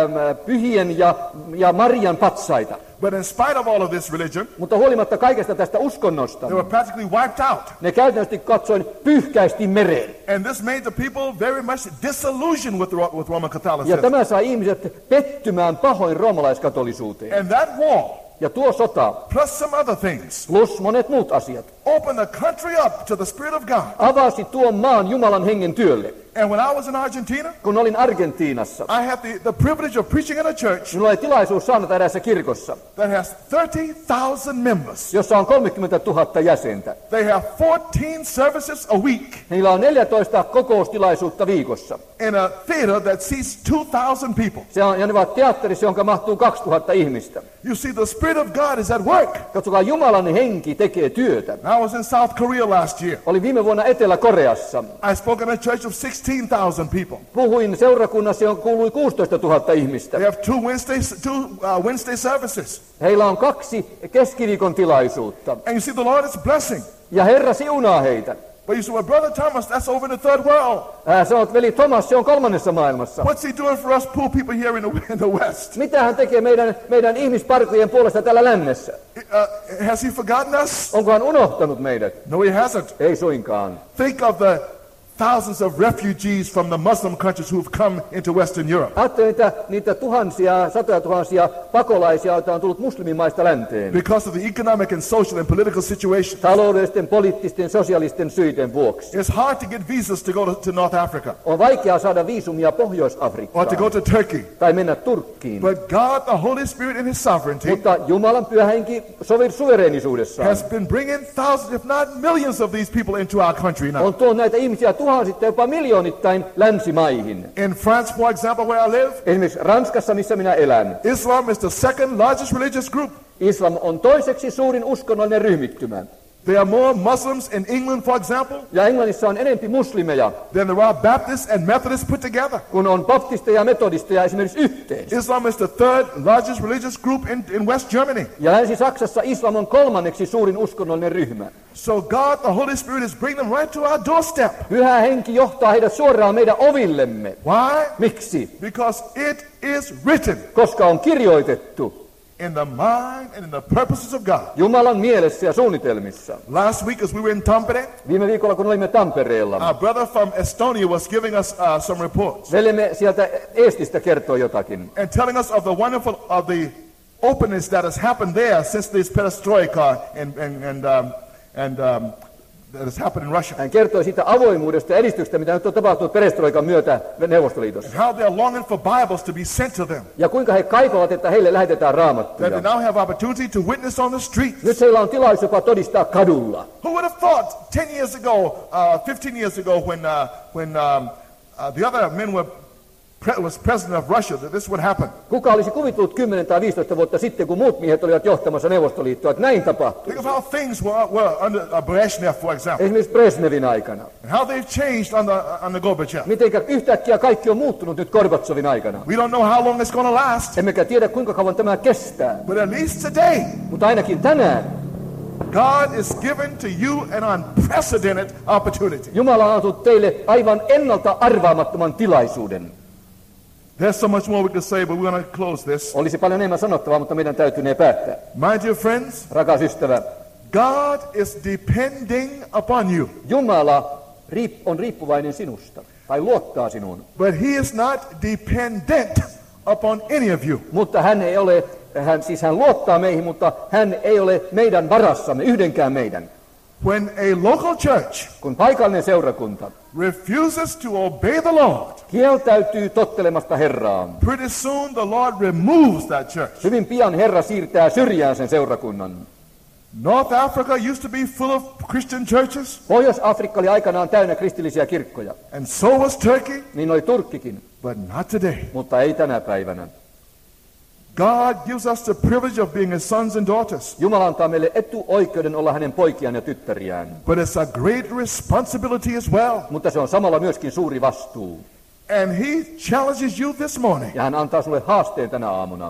pyhien ja, ja Marian patsaita. But in spite of all of this religion, mutta huolimatta kaikesta tästä uskonnosta, they were practically wiped out. Ne käytännössä katsoen pyyhkäistiin mereen. And this made the people very much disillusioned with, with Roman Catholicism. Ja tämä sai ihmiset pettymään pahoin roomalaiskatolisuuteen. And that war, ja tuo sota, plus some other things, plus monet muut asiat, opened the country up to the Spirit of God. Avasi tuon maan Jumalan hengen työlle. And when I was in Argentina, kun olin Argentiinassa, I had the, the privilege of preaching in a church. Minulla oli tilaisuus saada eräässä kirkossa, that has thirty thousand members. Jossa on kolmekymmentätuhatta jäsentä. They have fourteen services a week. Niillä on neljätoista kokoustilaisuutta viikossa. In a theater that seats two thousand people. Se on, ja ne ovat teatterissa, jonka mahtuu kaksituhatta ihmistä. You see, the Spirit of God is at work. Katsokaa, Jumalan henki tekee työtä. I was in South Korea last year. Olin viime vuonna Etelä-Koreassa. I spoke in a church of sixteen thousand people. Puhuin seurakunnassa, johon kuului kuusitoista tuhatta ihmistä. They have two Wednesday, two uh, Wednesday services. Heillä on kaksi keskiviikon tilaisuutta. And you see, the Lord is blessing. Ja Herra siunaa heitä. But you say, well, Brother Thomas, that's over in the third world. Äh, sanot, veli Thomas, se on kolmannessa maailmassa. What's he doing for us poor people here in the, in the West? Mitä hän tekee meidän, meidän ihmisparkojen puolesta täällä lännessä? Uh, has he forgotten us? Onko hän unohtanut meidät? No, he hasn't. Ei suinkaan. Think of the thousands of refugees from the Muslim countries who've come into Western Europe. Ajattelen niitä, niitä tuhansia, satoja tuhansia pakolaisia, joita on tullut muslimimaista länteen. Because of the economic and social and political situation. Taloudellisten, poliittisten, sosiaalisten syiden vuoksi. It's hard to get visas to go to, to North Africa. On vaikeaa saada viisumia Pohjois-Afrikkaan. Or to go to Turkey. Tai mennä Turkkiin. But God, the Holy Spirit in His sovereignty, mutta Jumalan pyhä henki suvereenisuudessaan has been bringing thousands, if not millions, of these people into our country now. On tuonut näitä ihmisiä tuhansittain, jopa miljoonittain länsimaihin. In France, for example, where I live, esimerkiksi Ranskassa, missä minä elän, Islam is the second largest religious group. Islam on toiseksi suurin uskonnollinen ryhmittymä. There are more Muslims in England, for example, ja Englannissa on enempi muslimeja than there are Baptists and Methodists put together. Kun on baptisteja ja metodisteja esimerkiksi yhteen. Islam is the third largest religious group in, in West Germany. Ja Länsi-Saksassa Islam on kolmanneksi suurin uskonnollinen ryhmä. So God, the Holy Spirit, is bringing them right to our doorstep. Pyhä henki johtaa heidät suoraan meidän ovillemme. Why? Miksi? Because it is written. Koska on kirjoitettu. In the mind and in the purposes of God. Jumalan mielessä ja suunnitelmissa. Last week as we were in Tampere, viime viikolla kun olimme Tampereella, our brother from Estonia was giving us uh, some reports. Veljemme sieltä Eestistä kertoi jotakin. And telling us of the wonderful of the openness that has happened there since this perestroika and and and um, and um, that has happened in Russia. Hän kertoi siitä avoimuudesta ja edistyksestä, mitä nyt on tapahtunut perestroikan myötä Neuvostoliitossa. How they are longing for Bibles to be sent to them. Ja kuinka he kaipaavat, että heille lähetetään raamattuja. That they now have opportunity to witness on the streets. Nyt heillä on tilaisuus jopa todistaa kadulla. Who would have thought ten years ago, uh, fifteen years ago, when uh, when um, uh, the other men were pre- was president of Russia that this would happen. Kuka olisi kuvitellut kymmenen tai viisitoista vuotta sitten, kun muut miehet olivat johtamassa Neuvostoliittoa, että näin tapahtui? Think of how things were, were under uh, Brezhnev, for example. Esimerkiksi Brezhnevin aikana. And how they've changed under, under Gorbachev. Mitenkä yhtäkkiä kaikki on muuttunut nyt Gorbatsovin aikana? We don't know how long it's going to last. Emmekä tiedä, kuinka kauan tämä kestää. But at least today, Mutta ainakin tänään God is given to you an unprecedented opportunity. Jumala on antanut teille aivan ennalta arvaamattoman tilaisuuden. There's so much more we could say, but we're going to close this. Olisi paljon enemmän sanottavaa, mutta meidän täytyy ne päättää. My dear friends, Rakas ystävä, God is depending upon you. Jumala riip- on riippuvainen sinusta, tai luottaa sinuun. But he is not dependent upon any of you. Mutta hän ei ole, hän, siis hän luottaa meihin, mutta hän ei ole meidän varassamme, yhdenkään meidän. When a local church Kun paikallinen seurakunta refuses to obey the Lord, kieltäytyy tottelemasta Herraa, pretty soon the Lord removes that church. hyvin pian Herra siirtää syrjään sen seurakunnan. North Africa used to be full of Christian churches, Pohjois-Afrikka oli aikanaan täynnä kristillisiä kirkkoja, and so was Turkey, niin oli Turkkikin, but not today. mutta ei tänä päivänä. God gives us the privilege of being his sons and daughters, Jumala antaa meille etuoikeuden olla hänen poikiaan ja tyttäriään, but it's a great responsibility as well. mutta se on samalla myöskin suuri vastuu. And he challenges you this morning Ja hän antaa sinulle haasteen tänä aamuna,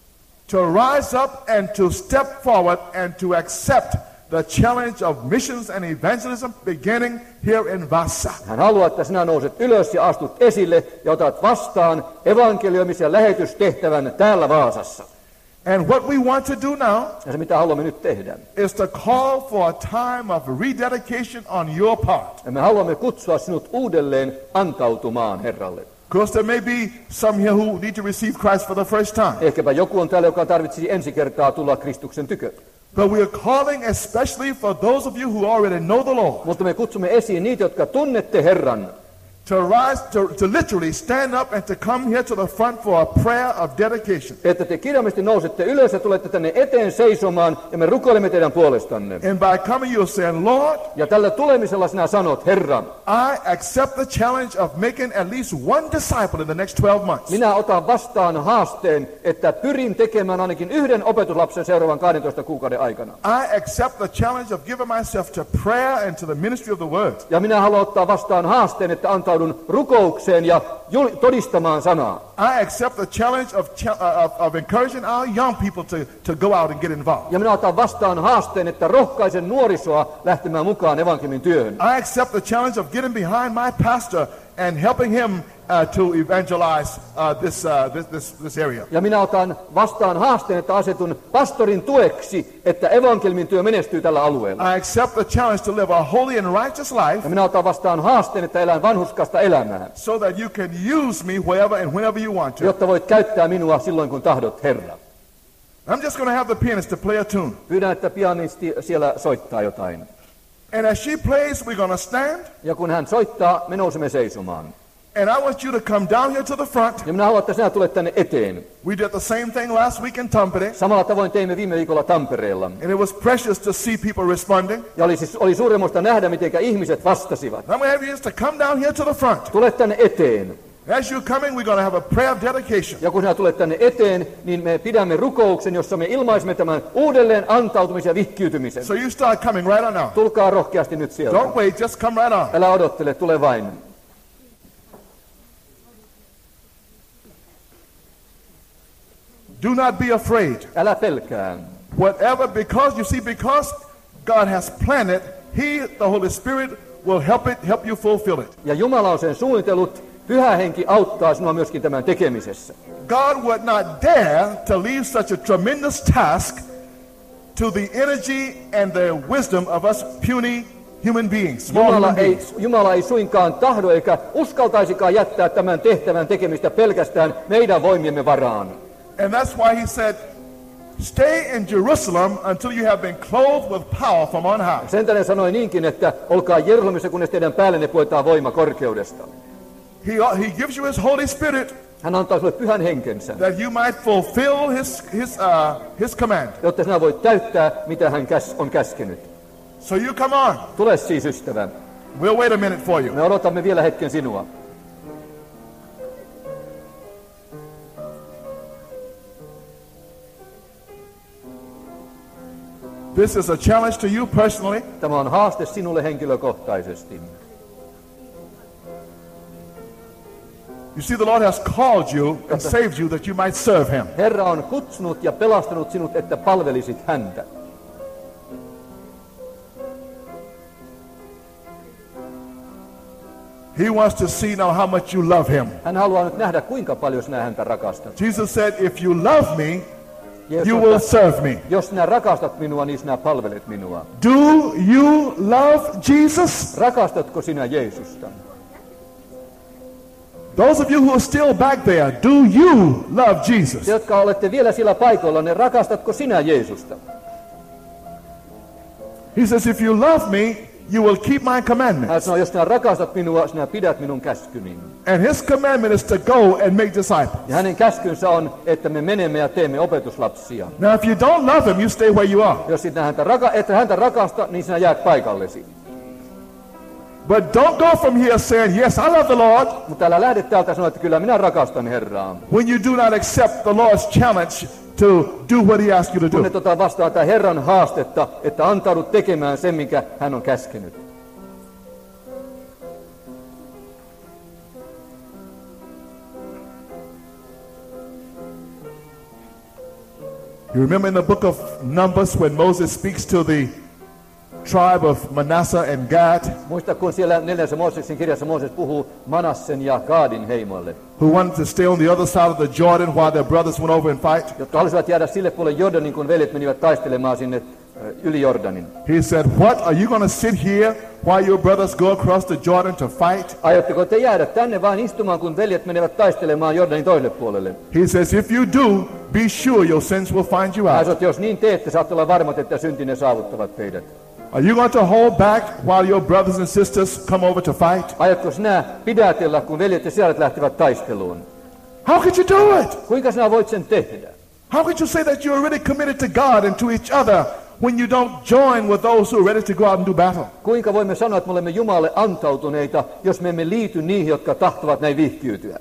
to rise up and to step forward and to accept the challenge of missions and evangelism beginning here in Vasa. Hän haluaa, että sinä nouset ylös ja astut esille ja otat vastaan evankeliumis- ja lähetystehtävän täällä Vaasassa. And what we want to do now Ja se, mitä haluamme nyt tehdä, is to call for a time of rededication on your part. ja me haluamme kutsua sinut uudelleen antautumaan Herralle. Because there may be some here who need to receive Christ for the first time. Ehkäpä joku on täällä, joka tarvitsisi ensi kertaa tulla Kristuksen tykö. But we are calling especially for those of you who already know the Lord Mutta me kutsumme esiin niitä, jotka tunnette Herran, to rise, to, to literally stand up and to come here to the front for a prayer of dedication. että te kirjaimellisesti nousette ylös ja tulette tänne eteen seisomaan, ja me rukoilemme teidän puolestanne. And by coming you're saying, Lord, Ja tällä tulemisella sinä sanot, Herra, I accept the challenge of making at least one disciple in the next twelve months. minä otan vastaan haasteen, että pyrin tekemään ainakin yhden opetuslapsen seuraavan kahdentoista kuukauden aikana. I accept the challenge of giving myself to prayer and to the ministry of the word. Ja minä haluan ottaa vastaan haasteen, että antaudun rukoukseen ja jul- todistamaan sanaa. I accept the challenge of, ch- uh, of, of encouraging our young people to, to go out and get involved. Ja minä otan vastaan haasteen, että rohkaisen nuorisoa lähtemään mukaan evankeliumin työhön. I accept the challenge of getting behind my pastor and helping him uh, to evangelize uh, this, uh, this, this, this area. Ja minä otan vastaan haasteen, että asetun pastorin tueksi, että evankeliumin työ menestyy tällä alueella. I accept the challenge to live a holy and righteous life Ja minä otan vastaan haasteen, että elän vanhurskasta elämää, so that you can use me wherever and whenever you want to. jotta voit käyttää minua silloin, kun tahdot, Herra. I'm just going to have the pianist to play a tune. Pyydän, että pianisti siellä soittaa jotain. And as she plays, we're going to stand. Ja kun hän soittaa, me nousemme seisomaan. And I want you to come down here to the front. Ja minä haluan, että sinä tulet tänne eteen. We did the same thing last week in Tampere. Samalla tavoin teimme viime viikolla Tampereella. And it was precious to see people responding. Ja oli, siis, oli suuremmoista nähdä, miten ihmiset vastasivat. I'm going to have you just to come down here to the front. Tule tänne eteen. As you're coming, we're going to have a prayer of dedication. Ja kun sinä tulet tänne eteen, niin me pidämme rukouksen, jossa me ilmaisemme tämän uudelleen antautumisen ja vihkiytymisen. So you start coming right on now. Tulkaa rohkeasti nyt sieltä. Don't wait, just come right on. Älä odottele, tule vain. Do not be afraid. Älä pelkää. Whatever, because you see, because God has planned, He, the Holy Spirit, will help it, help you fulfill it. Ja Jumala on sen suunnitellut. Pyhä henki auttaa sinua myöskin tämän tekemisessä. God would not dare to leave such a tremendous task to the energy and the wisdom of us puny human beings, small Jumala human ei, beings. Jumala ei suinkaan tahdo eikä uskaltaisikaan jättää tämän tehtävän tekemistä pelkästään meidän voimiemme varaan. And that's why He said, stay in Jerusalem until you have been clothed with power from on high. Sen tähden sanoi niinkin, että olkaa Jerusalemissa, kunnes teidän päällenne puetaan voima korkeudesta. He, he gives you His Holy Spirit Hän antaa sinulle pyhän henkensä, that you might fulfill His, his, uh, his command. jotta sinä voit täyttää, mitä hän käs, on käskenyt. So you come on. Tule siis, ystävä. We'll wait a minute for you. Me odotamme vielä hetken sinua. This is a challenge to you personally. Tämä on haaste sinulle henkilökohtaisesti. You see, the Lord has called you and saved you that you might serve Him. Herra on kutsunut ja pelastanut sinut, että palvelisit häntä. He wants to see now how much you love Him. Hän haluaa nyt nähdä, kuinka paljon sinä häntä rakastat. Jesus said, if you love me, Jeesus you sanoi, will serve me. jos sinä rakastat minua, niin sinä palvelet minua. Do you love Jesus? Rakastatko sinä Jeesusta? Those of you who are still back there, do you love Jesus? Te, jotka olette vielä sillä paikoilla, niin rakastatko sinä Jeesusta? He says, if you love me, you will keep my Hän commandments. sanoi, jos sinä rakastat minua, sinä pidät minun käskyni. And His commandment is to go and make disciples. Ja hänen käskynsä on, että me menemme ja teemme opetuslapsia. Now, if you don't love Him, you stay where you are. Jos sinä häntä, raka- et häntä rakasta, niin sinä jäät paikallesi. But don't go from here saying, yes, I love the Lord, Mutta älä lähde täältä sanoa, että kyllä minä rakastan Herraa. when you do not accept the Lord's challenge to do what He asks you to Kun do. et ota vastaan tätä Herran haastetta, että antaudut tekemään sen, minkä hän on käskenyt. You remember in the book of Numbers when Moses speaks to the tribe of Manasseh and Gad, Muista, kun siellä neljännessä Mooseksen kirjassa Mooses puhuu Manassen ja Gaadin heimoille, who wanted to stay on the other side of the Jordan while their brothers went over and fight. jotka halusivat jäädä sille puolelle Jordanin, kun veljet menivät taistelemaan sinne ö, yli Jordanin. He said, what, are you going to sit here while your brothers go across the Jordan to fight? Aiotteko te jäädä tänne vain istumaan, kun veljet menevät taistelemaan Jordanin toiselle puolelle? He says, if you do, be sure your sins will find you Hän out. sanoi, että jos niin teette, saatte olla varmat, että syntinne saavuttavat teidät. Are you going to hold back while your brothers and sisters come over to fight? Aiotko sinä pidätellä, kun veljet ja sisaret lähtevät taisteluun? How could you do it? Kuinka sinä voit sen tehdä? How could you say that you're really committed to God and to each other when you don't join with those who are ready to go out and do battle? Kuinka voimme sanoa, että me olemme Jumalalle antautuneita, jos me emme liity niihin, jotka tahtovat näin vihkiytyä?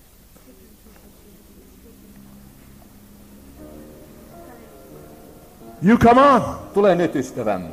You come on. Tule nyt, ystävämme.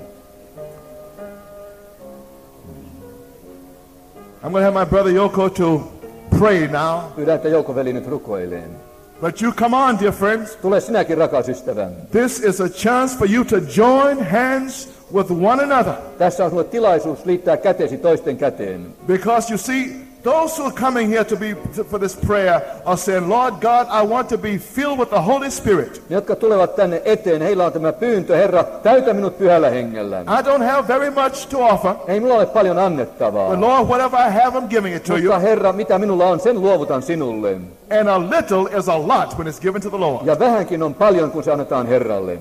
I'm going to have my brother Yoko to pray now. Pyydän, että joukkoveli nyt rukoilee. But you come on, dear friends. Tule sinäkin, rakas ystävämme. This is a chance for you to join hands with one another. Tässä on sinulle tilaisuus liittää kätesi toisten käteen. Because you see, those who are coming here to be for this prayer are saying, Lord God, I want to be filled with the Holy Spirit. Ne, jotka tulevat tänne eteen, heillä on tämä pyyntö, Herra, täytä minut pyhällä hengellä. I don't have very much to offer. Ei minulla ole paljon annettavaa. But Lord, whatever I have, I'm giving it to Mutta you. Herra, mitä minulla on, sen luovutan sinulle. And a little is a lot when it's given to the Lord. Ja vähänkin on paljon, kun se annetaan Herralle.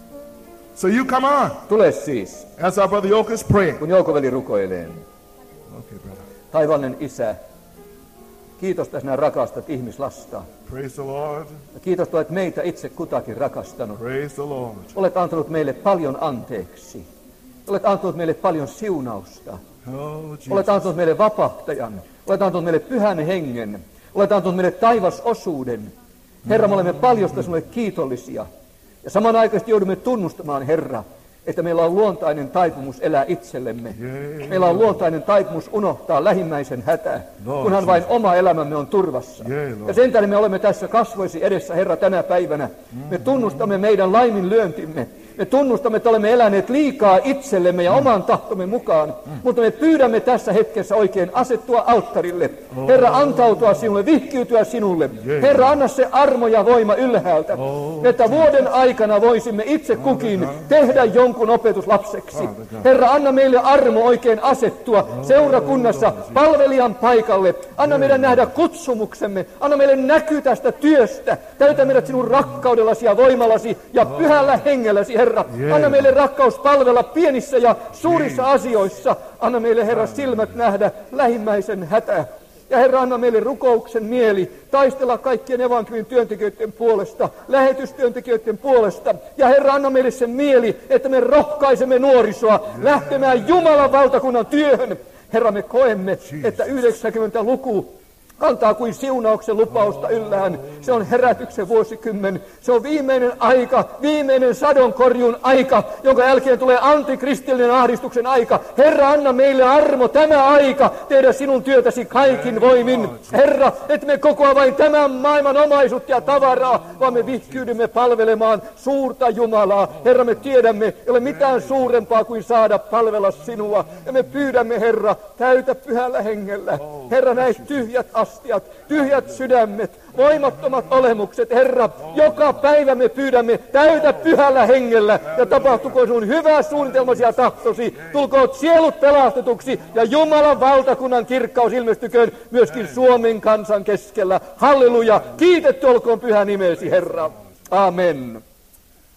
So you come on, Tule siis, as our brother Yoke is praying. kun joukoveli rukoilee. Okay, brother. Taivallinen Isä, kiitos, että sinä rakastat ihmislasta. Praise the Lord. Ja kiitos, että olet meitä itse kutakin rakastanut. Praise the Lord. Olet antanut meille paljon anteeksi. Olet antanut meille paljon siunausta. Oh, Jesus. Olet antanut meille vapahtajan. Olet antanut meille pyhän hengen. Olet antanut meille taivasosuuden. Herra, me olemme paljosta sinulle kiitollisia. Ja samanaikaisesti joudumme tunnustamaan, Herra, että meillä on luontainen taipumus elää itsellemme. Meillä on luontainen taipumus unohtaa lähimmäisen hätä, kunhan vain oma elämämme on turvassa. Ja sen tähden me olemme tässä kasvoisi edessä, Herra, tänä päivänä. Me tunnustamme meidän laiminlyöntimme. Me tunnustamme, että olemme eläneet liikaa itsellemme ja oman tahtomme mukaan, mutta me pyydämme tässä hetkessä oikein asettua alttarille. Herra, antautua sinulle, vihkiytyä sinulle. Herra, anna se armo ja voima ylhäältä, että vuoden aikana voisimme itse kukin tehdä jonkun opetuslapseksi. Herra, anna meille armo oikein asettua seurakunnassa palvelijan paikalle. Anna meidän nähdä kutsumuksemme. Anna meille näky tästä työstä. Täytä meidät sinun rakkaudellasi ja voimallasi ja pyhällä hengelläsi, Herra. Anna meille rakkaus palvella pienissä ja suurissa asioissa. Anna meille, Herra, silmät nähdä lähimmäisen hätä. Ja Herra, anna meille rukouksen mieli taistella kaikkien evankeliumin työntekijöiden puolesta, lähetystyöntekijöiden puolesta. Ja Herra, anna meille sen mieli, että me rohkaisemme nuorisoa lähtemään Jumalan valtakunnan työhön. Herra, me koemme, että yhdeksänkymmentäluku kantaa kuin siunauksen lupausta yllään. Se on herätyksen vuosikymmen. Se on viimeinen aika, viimeinen sadonkorjun aika, jonka jälkeen tulee antikristillinen ahdistuksen aika. Herra, anna meille armo tämä aika tehdä sinun työtäsi kaikin voimin. Herra, et me kokoa vain tämän maailman omaisuutta ja tavaraa, vaan me vihkyydymme palvelemaan suurta Jumalaa. Herra, me tiedämme, ei ole mitään suurempaa kuin saada palvella sinua. Ja me pyydämme, Herra, täytä pyhällä hengellä. Herra, näitä tyhjät astiat, tyhjät sydämet, voimattomat olemukset, Herra, joka päivä me pyydämme, täytä pyhällä hengellä, ja tapahtuko sinun hyvä suunnitelmasi ja tahtosi, tulkoot sielut pelastetuksi, ja Jumalan valtakunnan kirkkaus ilmestyköön myöskin Suomen kansan keskellä. Halleluja, kiitetty olkoon pyhä nimesi, Herra. Amen.